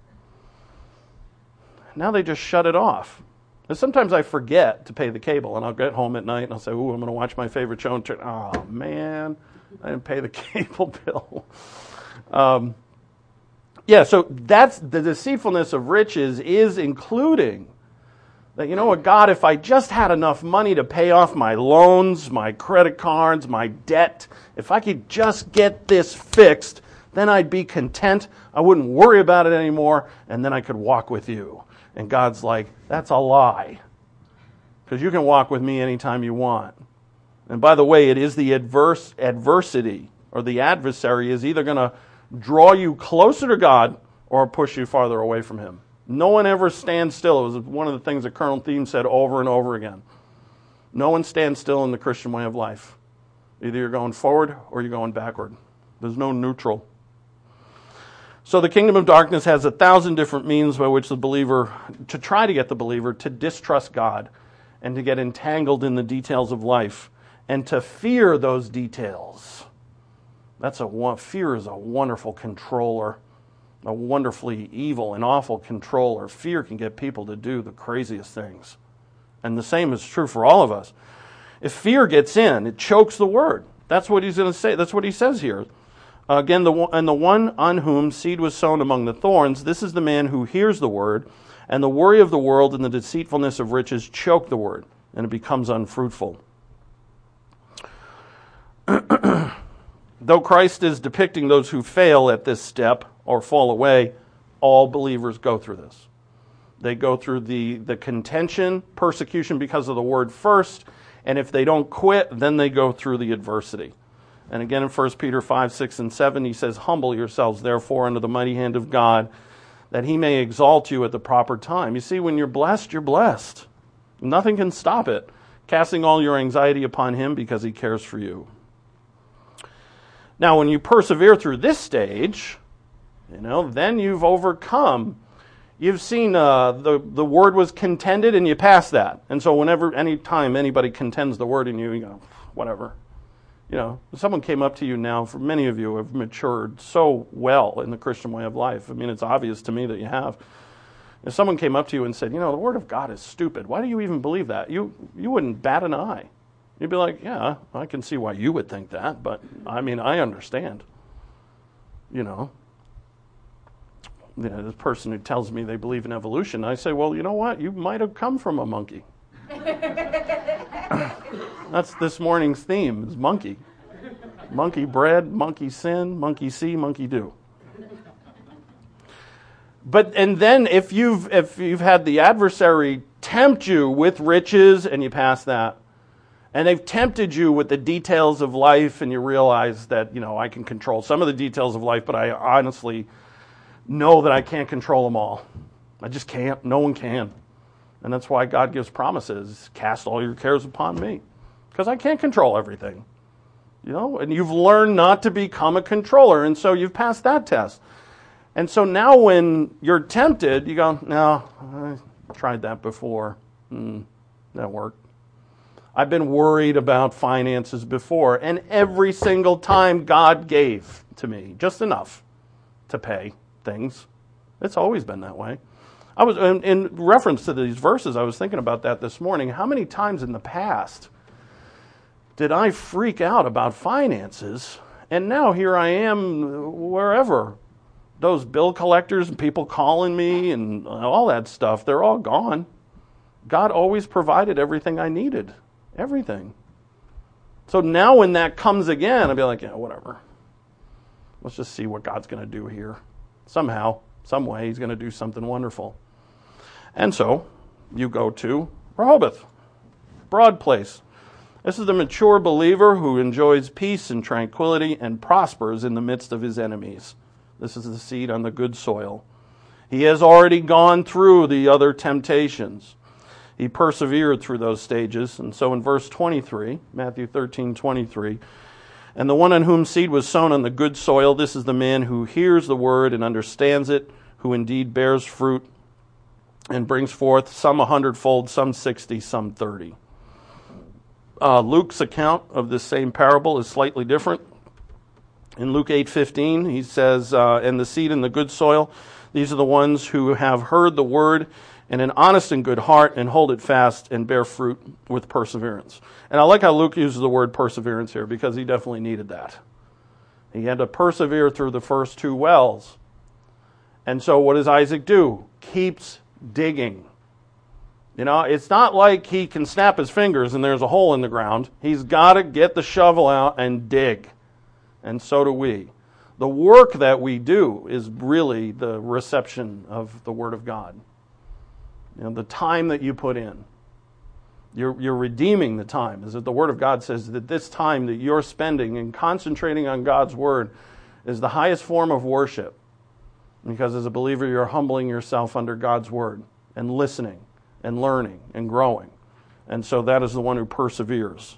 Now they just shut it off. And sometimes I forget to pay the cable, and I'll get home at night and I'll say, ooh, I'm going to watch my favorite show. And oh, man, I didn't pay the cable bill. So that's the deceitfulness of riches is including that, you know what, God, if I just had enough money to pay off my loans, my credit cards, my debt, if I could just get this fixed, then I'd be content. I wouldn't worry about it anymore, and then I could walk with you. And God's like, that's a lie. Because you can walk with me anytime you want. And by the way, it is the adversity, or the adversary is either going to draw you closer to God or push you farther away from Him. No one ever stands still. It was one of the things that Colonel Thiem said over and over again. No one stands still in the Christian way of life. Either you're going forward or you're going backward. There's no neutral. So the kingdom of darkness has 1,000 different means by which to try to get the believer to distrust God and to get entangled in the details of life and to fear those details. Fear is a wonderful controller, a wonderfully evil and awful controller. Fear can get people to do the craziest things. And the same is true for all of us. If fear gets in, it chokes the word. That's what he's going to say. That's what he says here. Again, the one on whom seed was sown among the thorns, this is the man who hears the word, and the worry of the world and the deceitfulness of riches choke the word, and it becomes unfruitful. Though Christ is depicting those who fail at this step or fall away, all believers go through this. They go through the contention, persecution because of the word first, and if they don't quit, then they go through the adversity. And again in 1 Peter 5, 6, and 7, he says, humble yourselves, therefore, under the mighty hand of God, that he may exalt you at the proper time. You see, when you're blessed, you're blessed. Nothing can stop it. Casting all your anxiety upon him because he cares for you. Now, when you persevere through this stage, then you've overcome. You've seen the word was contended and you pass that. And so any time anybody contends the word in you, you go, whatever. If someone came up to you now, for many of you have matured so well in the Christian way of life. I mean, it's obvious to me that you have. If someone came up to you and said, the Word of God is stupid, why do you even believe that? You wouldn't bat an eye. You'd be like, yeah, I can see why you would think that, but I understand. This person who tells me they believe in evolution, I say, well, you know what? You might have come from a monkey. That's this morning's theme, is monkey. Monkey bread, monkey sin, monkey see, monkey do. And then if you've had the adversary tempt you with riches and you pass that, and they've tempted you with the details of life and you realize that, I can control some of the details of life, but I honestly know that I can't control them all. I just can't. No one can. And that's why God gives promises. Cast all your cares upon me. Because I can't control everything. And you've learned not to become a controller, and so you've passed that test. And so now when you're tempted, you go, no, I tried that before. That worked. I've been worried about finances before, and every single time God gave to me just enough to pay things. It's always been that way. I was in reference to these verses, I was thinking about that this morning. How many times in the past did I freak out about finances, and now here I am wherever. Those bill collectors and people calling me and all that stuff, they're all gone. God always provided everything I needed. Everything. So now when that comes again, I'll be like, yeah, whatever. Let's just see what God's going to do here. Somehow, some way, he's going to do something wonderful. And so, you go to Rehoboth, broad place. This is the mature believer who enjoys peace and tranquility and prospers in the midst of his enemies. This is the seed on the good soil. He has already gone through the other temptations. He persevered through those stages. And so in verse 23, Matthew 13:23, and the one on whom seed was sown on the good soil, this is the man who hears the word and understands it, who indeed bears fruit and brings forth some 100-fold, some 60, some 30. Luke's account of this same parable is slightly different. In Luke 8:15, he says, and the seed in the good soil, these are the ones who have heard the word in an honest and good heart and hold it fast and bear fruit with perseverance. And I like how Luke uses the word perseverance here because he definitely needed that. He had to persevere through the first two wells. And so what does Isaac do? Keeps digging. It's not like he can snap his fingers and there's a hole in the ground. He's got to get the shovel out and dig. And so do we. The work that we do is really the reception of the Word of God. The time that you put in. You're redeeming the time. As the Word of God says that this time that you're spending and concentrating on God's Word is the highest form of worship. Because as a believer, you're humbling yourself under God's Word and listening and learning and growing. And so that is the one who perseveres.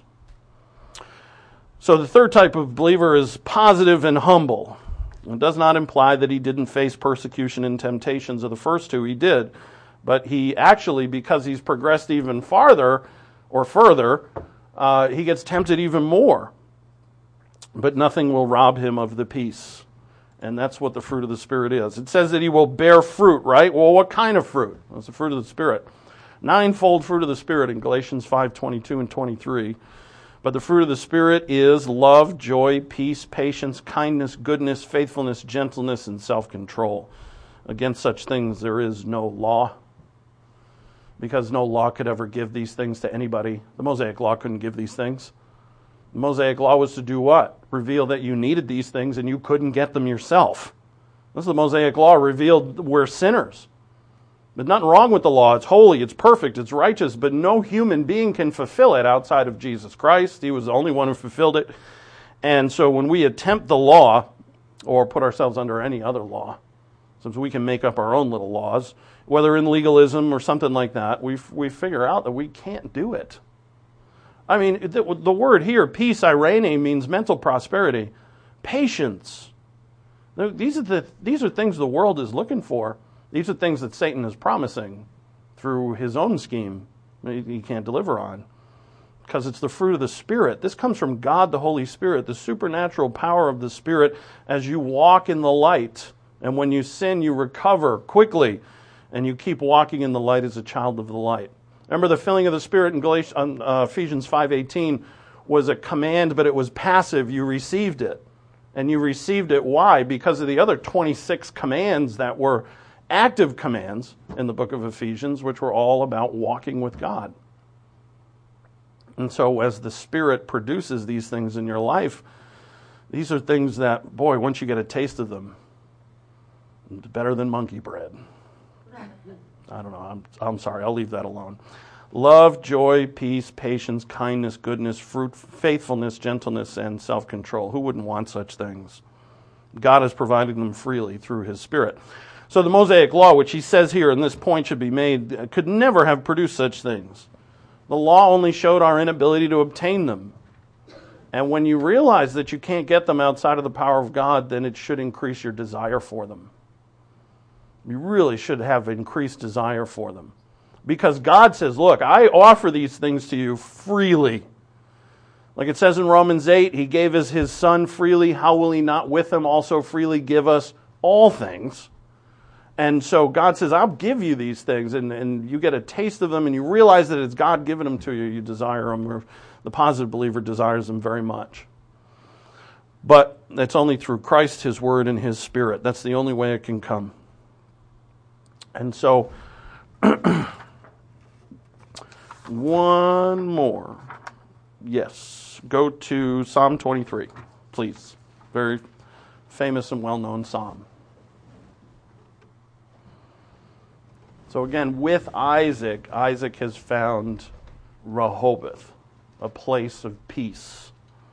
So the third type of believer is positive and humble. It does not imply that he didn't face persecution and temptations of the first two. He did. But he actually, because he's progressed even farther or further, he gets tempted even more. But nothing will rob him of the peace. And that's what the fruit of the Spirit is. It says that he will bear fruit, right? Well, what kind of fruit? It's the fruit of the Spirit. 9-fold fruit of the Spirit in Galatians 5:22 and 23. But the fruit of the Spirit is love, joy, peace, patience, kindness, goodness, faithfulness, gentleness, and self-control. Against such things there is no law. Because no law could ever give these things to anybody. The Mosaic Law couldn't give these things. The Mosaic Law was to do what? Reveal that you needed these things and you couldn't get them yourself. This is the Mosaic Law revealed we're sinners. There's nothing wrong with the law. It's holy, it's perfect, it's righteous, but no human being can fulfill it outside of Jesus Christ. He was the only one who fulfilled it. And so when we attempt the law, or put ourselves under any other law, since we can make up our own little laws, whether in legalism or something like that, we figure out that we can't do it. I mean, the word here, peace, eirene, means mental prosperity, patience. These are things the world is looking for. These are things that Satan is promising through his own scheme he can't deliver on, because it's the fruit of the Spirit. This comes from God, the Holy Spirit, the supernatural power of the Spirit as you walk in the light. And when you sin, you recover quickly, and you keep walking in the light as a child of the light. Remember, the filling of the Spirit in Ephesians 5:18 was a command, but it was passive. You received it. And you received it, why? Because of the other 26 commands that were active commands in the book of Ephesians, which were all about walking with God. And so as the Spirit produces these things in your life, these are things that, boy, once you get a taste of them, it's better than monkey bread. I don't know. I'm sorry. I'll leave that alone. Love, joy, peace, patience, kindness, goodness, fruit, faithfulness, gentleness, and self-control. Who wouldn't want such things? God has provided them freely through His Spirit. So the Mosaic Law, which he says here, and this point should be made, could never have produced such things. The law only showed our inability to obtain them. And when you realize that you can't get them outside of the power of God, then it should increase your desire for them. You really should have increased desire for them. Because God says, look, I offer these things to you freely. Like it says in Romans 8, He gave us His Son freely. How will He not with Him also freely give us all things? And so God says, I'll give you these things, and you get a taste of them, and you realize that it's God giving them to you. You desire them, or the positive believer desires them very much. But it's only through Christ, His Word, and His Spirit. That's the only way it can come. And so, one more. Yes, go to Psalm 23, please. Very famous and well-known psalm. So again, with Isaac, Isaac has found Rehoboth, a place of peace.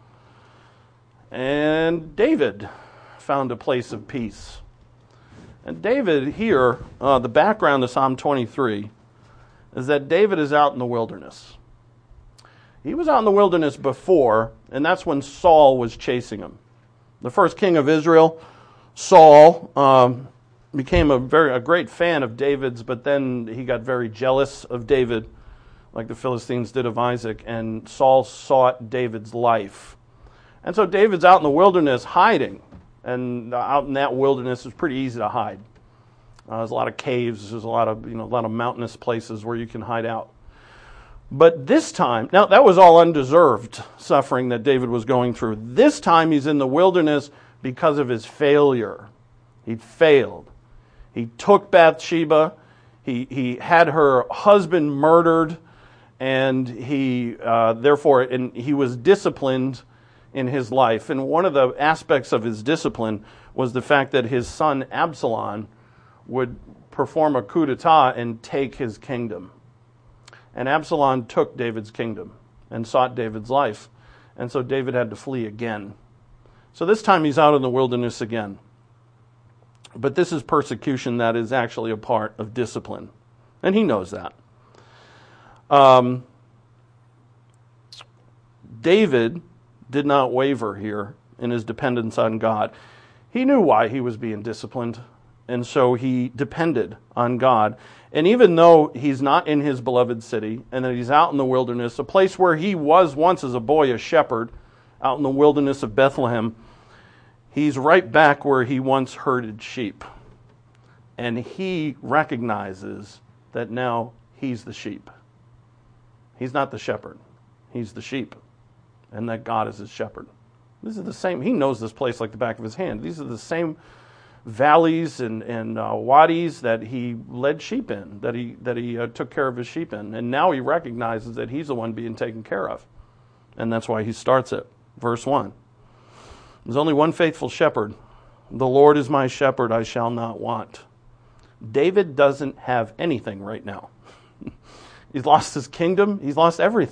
And David found a place of peace. And David here, the background of Psalm 23, is that David is out in the wilderness. He was out in the wilderness before, and that's when Saul was chasing him. The first king of Israel, Saul, became a great fan of David's, but then he got very jealous of David, like the Philistines did of Isaac, and Saul sought David's life. And so David's out in the wilderness hiding, and out in that wilderness it's pretty easy to hide. There's a lot of caves, there's a lot of mountainous places where you can hide out. But this time, now that was all undeserved suffering that David was going through. This time he's in the wilderness because of his failure. He'd failed. He took Bathsheba, he had her husband murdered, and he was disciplined in his life. And one of the aspects of his discipline was the fact that his son Absalom would perform a coup d'etat and take his kingdom. And Absalom took David's kingdom and sought David's life. And so David had to flee again. So this time he's out in the wilderness again. But this is persecution that is actually a part of discipline. And he knows that. David did not waver here in his dependence on God. He knew why he was being disciplined, and so he depended on God. And even though he's not in his beloved city, and that he's out in the wilderness, a place where he was once as a boy a shepherd, out in the wilderness of Bethlehem, he's right back where he once herded sheep. And he recognizes that now he's the sheep. He's not the shepherd. He's the sheep. And that God is his shepherd. This is the same. He knows this place like the back of his hand. These are the same valleys and wadis that he led sheep in, that he took care of his sheep in. And now he recognizes that he's the one being taken care of. And that's why he starts it. Verse 1. There's only one faithful shepherd. The Lord is my shepherd, I shall not want. David doesn't have anything right now. He's lost his kingdom. He's lost everything.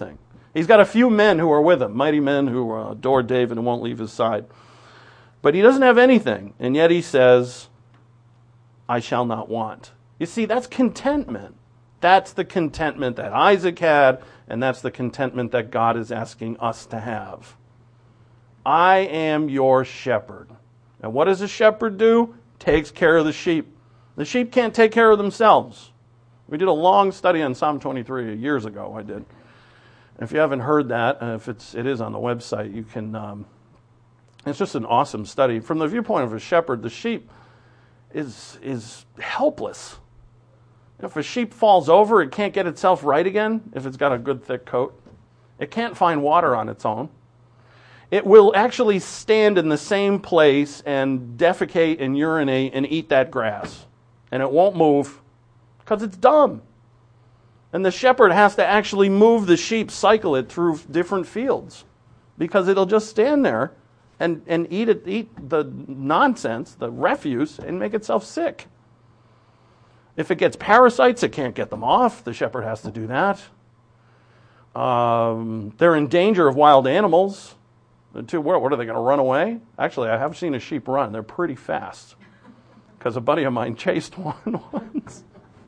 He's got a few men who are with him, mighty men who adore David and won't leave his side. But he doesn't have anything, and yet he says, I shall not want. You see, that's contentment. That's the contentment that Isaac had, and that's the contentment that God is asking us to have. I am your shepherd. And what does a shepherd do? Takes care of the sheep. The sheep can't take care of themselves. We did a long study on Psalm 23 years ago, I did. And if you haven't heard that, it is on the website, you can... it's just an awesome study. From the viewpoint of a shepherd, the sheep is helpless. If a sheep falls over, it can't get itself right again if it's got a good thick coat. It can't find water on its own. It will actually stand in the same place and defecate and urinate and eat that grass. And it won't move because it's dumb. And the shepherd has to actually move the sheep, cycle it through different fields because it'll just stand there and eat the nonsense, the refuse, and make itself sick. If it gets parasites, it can't get them off. The shepherd has to do that. They're in danger of wild animals. What are they going to run away? Actually, I have seen a sheep run. They're pretty fast. Because a buddy of mine chased one once.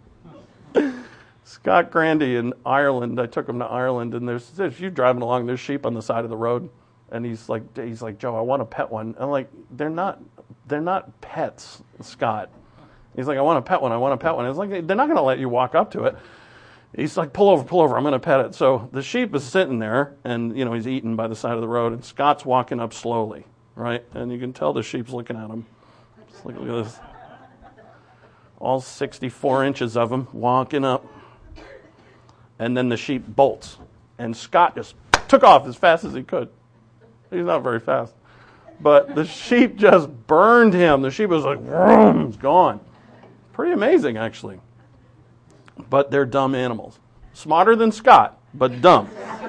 Scott Grandy in Ireland, I took him to Ireland, and there's you driving along, there's sheep on the side of the road. And he's like, Joe, I want to pet one. I'm like, they're not pets, Scott. He's like, I want to pet one. It's like, they're not going to let you walk up to it. He's like, pull over, I'm going to pet it. So the sheep is sitting there, and, he's eaten by the side of the road, and Scott's walking up slowly, right? And you can tell the sheep's looking at him. Just look at this. All 64 inches of him walking up. And then the sheep bolts. And Scott just took off as fast as he could. He's not very fast. But the sheep just burned him. The sheep was like, vroom, it's gone. Pretty amazing, actually. But they're dumb animals. Smarter than Scott, but dumb.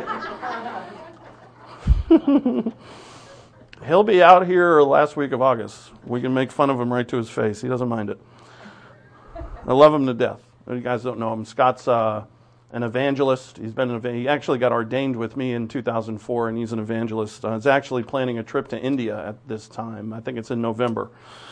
He'll be out here last week of August. We can make fun of him right to his face. He doesn't mind it. I love him to death. You guys don't know him. Scott's an evangelist. He actually got ordained with me in 2004, and he's an evangelist. He's actually planning a trip to India at this time. I think it's in November.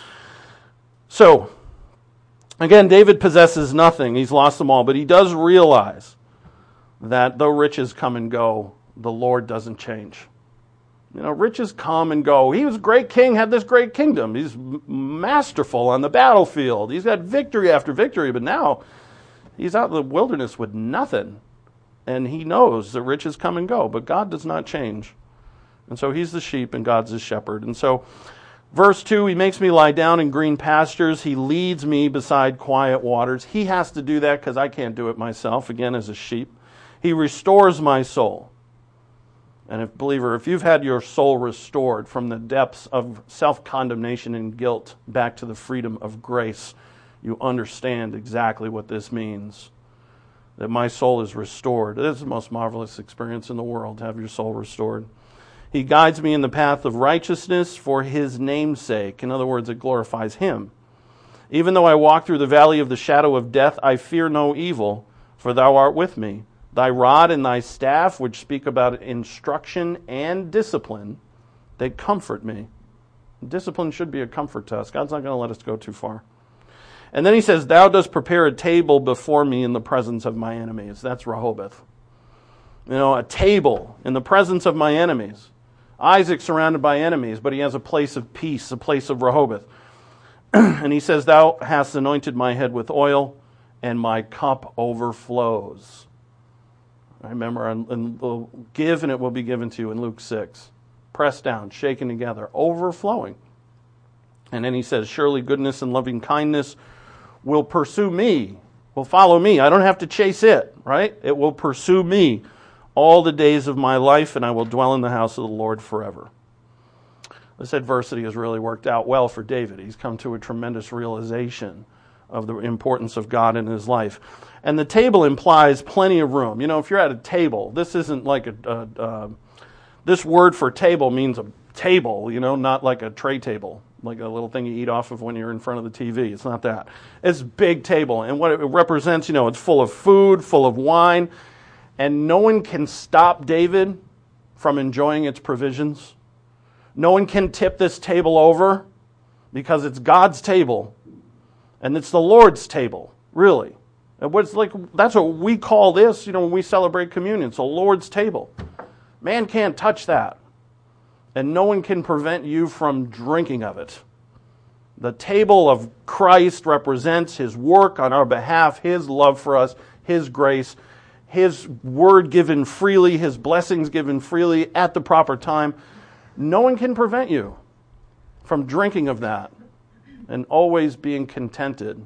So, again, David possesses nothing. He's lost them all. But he does realize that though riches come and go, the Lord doesn't change. Riches come and go. He was a great king, had this great kingdom. He's masterful on the battlefield. He's got victory after victory, but now he's out in the wilderness with nothing. And he knows that riches come and go, but God does not change. And so he's the sheep and God's his shepherd. And so verse 2, he makes me lie down in green pastures. He leads me beside quiet waters. He has to do that because I can't do it myself, again, as a sheep. He restores my soul. And if you've had your soul restored from the depths of self-condemnation and guilt back to the freedom of grace, you understand exactly what this means. That my soul is restored. It is the most marvelous experience in the world to have your soul restored. He guides me in the path of righteousness for his name's sake. In other words, it glorifies him. Even though I walk through the valley of the shadow of death, I fear no evil, for thou art with me. Thy rod and thy staff, which speak about instruction and discipline, they comfort me. Discipline should be a comfort to us. God's not going to let us go too far. And then he says, thou dost prepare a table before me in the presence of my enemies. That's Rehoboth. A table in the presence of my enemies. Isaac's surrounded by enemies, but he has a place of peace, a place of Rehoboth. And he says, thou hast anointed my head with oil, and my cup overflows. I remember, and give and it will be given to you in Luke 6. Pressed down, shaken together, overflowing. And then he says, surely goodness and loving kindness will pursue me, will follow me. I don't have to chase it, right? It will pursue me all the days of my life, and I will dwell in the house of the Lord forever. This adversity has really worked out well for David. He's come to a tremendous realization of the importance of God in his life. And the table implies plenty of room. If you're at a table, this isn't like this word for table means a table, not like a tray table, like a little thing you eat off of when you're in front of the TV. It's not that. It's a big table. And what it represents, it's full of food, full of wine. And no one can stop David from enjoying its provisions. No one can tip this table over because it's God's table and it's the Lord's table, really. That's what we call this, when we celebrate communion. It's the Lord's table. Man can't touch that. And no one can prevent you from drinking of it. The table of Christ represents His work on our behalf, His love for us, His grace, His word given freely, His blessings given freely at the proper time. No one can prevent you from drinking of that and always being contented.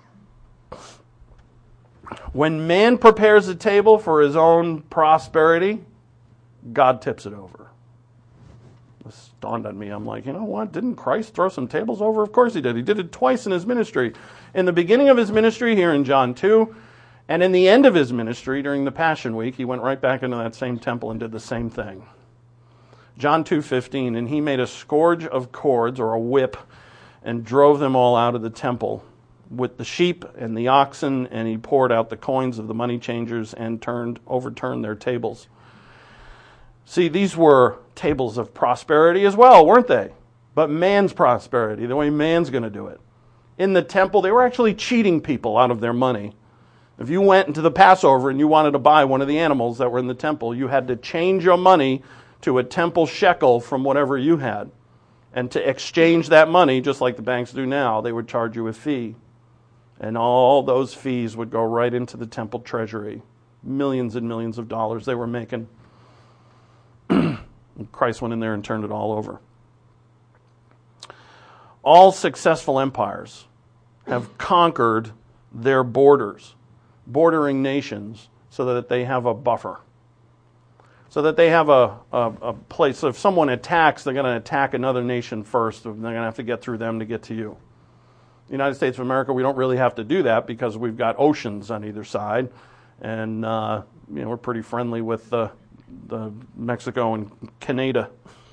When man prepares a table for his own prosperity, God tips it over. This dawned on me. I'm like, you know what? Didn't Christ throw some tables over? Of course He did. He did it twice in His ministry. In the beginning of His ministry here in John 2, and in the end of His ministry during the Passion Week, He went right back into that same temple and did the same thing. John 2:15, and He made a scourge of cords, or a whip, and drove them all out of the temple with the sheep and the oxen, and He poured out the coins of the money changers and overturned their tables. See, these were tables of prosperity as well, weren't they? But man's prosperity, the way man's going to do it. In the temple, they were actually cheating people out of their money. If you went into the Passover and you wanted to buy one of the animals that were in the temple, you had to change your money to a temple shekel from whatever you had. And to exchange that money, just like the banks do now, they would charge you a fee. And all those fees would go right into the temple treasury. Millions and millions of dollars they were making. Christ went in there and turned it all over. All successful empires have conquered their bordering nations, so that they have a buffer. So that they have a place. So if someone attacks, they're going to attack another nation first, and they're going to have to get through them to get to you. The United States of America, we don't really have to do that because we've got oceans on either side, and we're pretty friendly with the Mexico and Canada.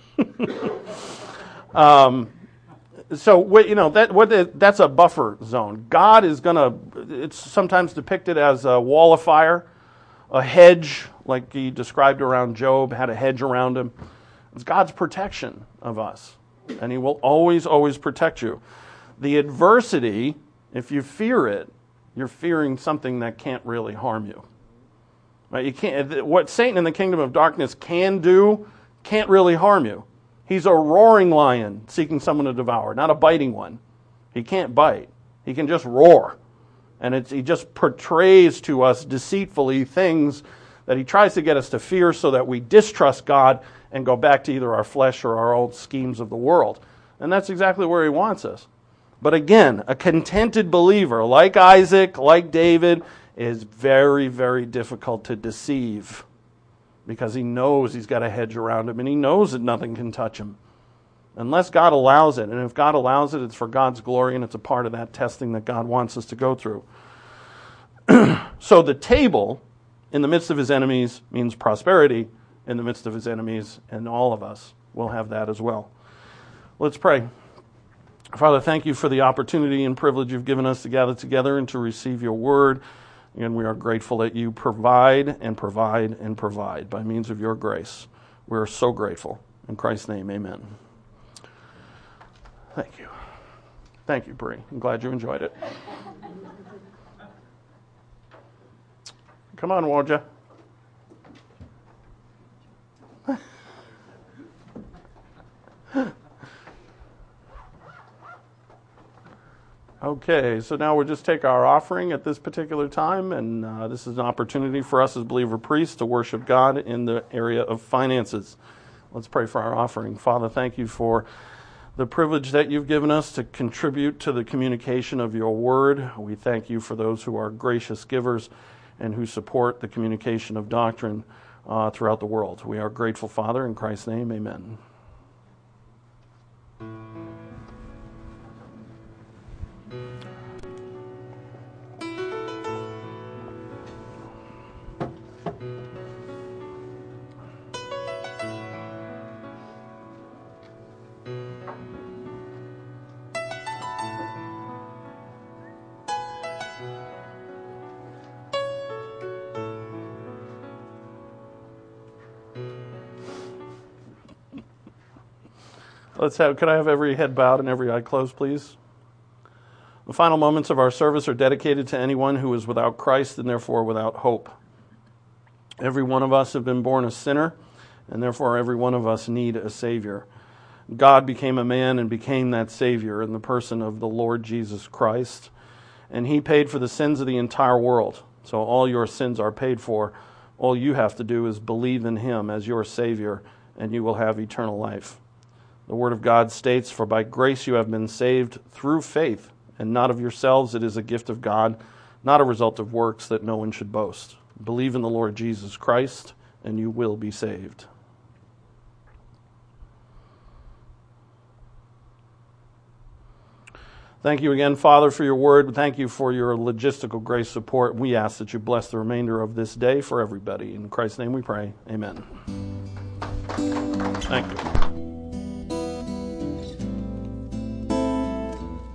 That's a buffer zone. God is it's sometimes depicted as a wall of fire, a hedge, like He described around Job, had a hedge around him. It's God's protection of us, and He will always, always protect you. The adversity, if you fear it, you're fearing something that can't really harm you. Right? You can't. What Satan in the kingdom of darkness can do can't really harm you. He's a roaring lion seeking someone to devour, not a biting one. He can't bite. He can just roar. And he just portrays to us deceitfully things that he tries to get us to fear so that we distrust God and go back to either our flesh or our old schemes of the world. And that's exactly where he wants us. But again, a contented believer like Isaac, like David, is very, very difficult to deceive because he knows he's got a hedge around him and he knows that nothing can touch him unless God allows it. And if God allows it, it's for God's glory and it's a part of that testing that God wants us to go through. So the table in the midst of His enemies means prosperity in the midst of His enemies, and all of us will have that as well. Let's pray. Father, thank You for the opportunity and privilege You've given us to gather together and to receive Your word. And we are grateful that You provide and provide and provide by means of Your grace. We are so grateful. In Christ's name, amen. Thank you. Thank you, Bree. I'm glad you enjoyed it. Come on, won't you? Okay, so now we'll just take our offering at this particular time, and this is an opportunity for us as believer priests to worship God in the area of finances. Let's pray for our offering. Father, thank You for the privilege that You've given us to contribute to the communication of Your word. We thank You for those who are gracious givers and who support the communication of doctrine throughout the world. We are grateful, Father. In Christ's name, amen. Could I have every head bowed and every eye closed, please? The final moments of our service are dedicated to anyone who is without Christ and therefore without hope. Every one of us have been born a sinner, and therefore every one of us need a Savior. God became a man and became that Savior in the person of the Lord Jesus Christ, and He paid for the sins of the entire world. So all your sins are paid for. All you have to do is believe in Him as your Savior, and you will have eternal life. The Word of God states, "For by grace you have been saved through faith, and not of yourselves, it is a gift of God, not a result of works, that no one should boast." Believe in the Lord Jesus Christ, and you will be saved. Thank you again, Father, for your word. Thank you for your logistical grace support. We ask that you bless the remainder of this day for everybody. In Christ's name we pray. Amen. Thank you.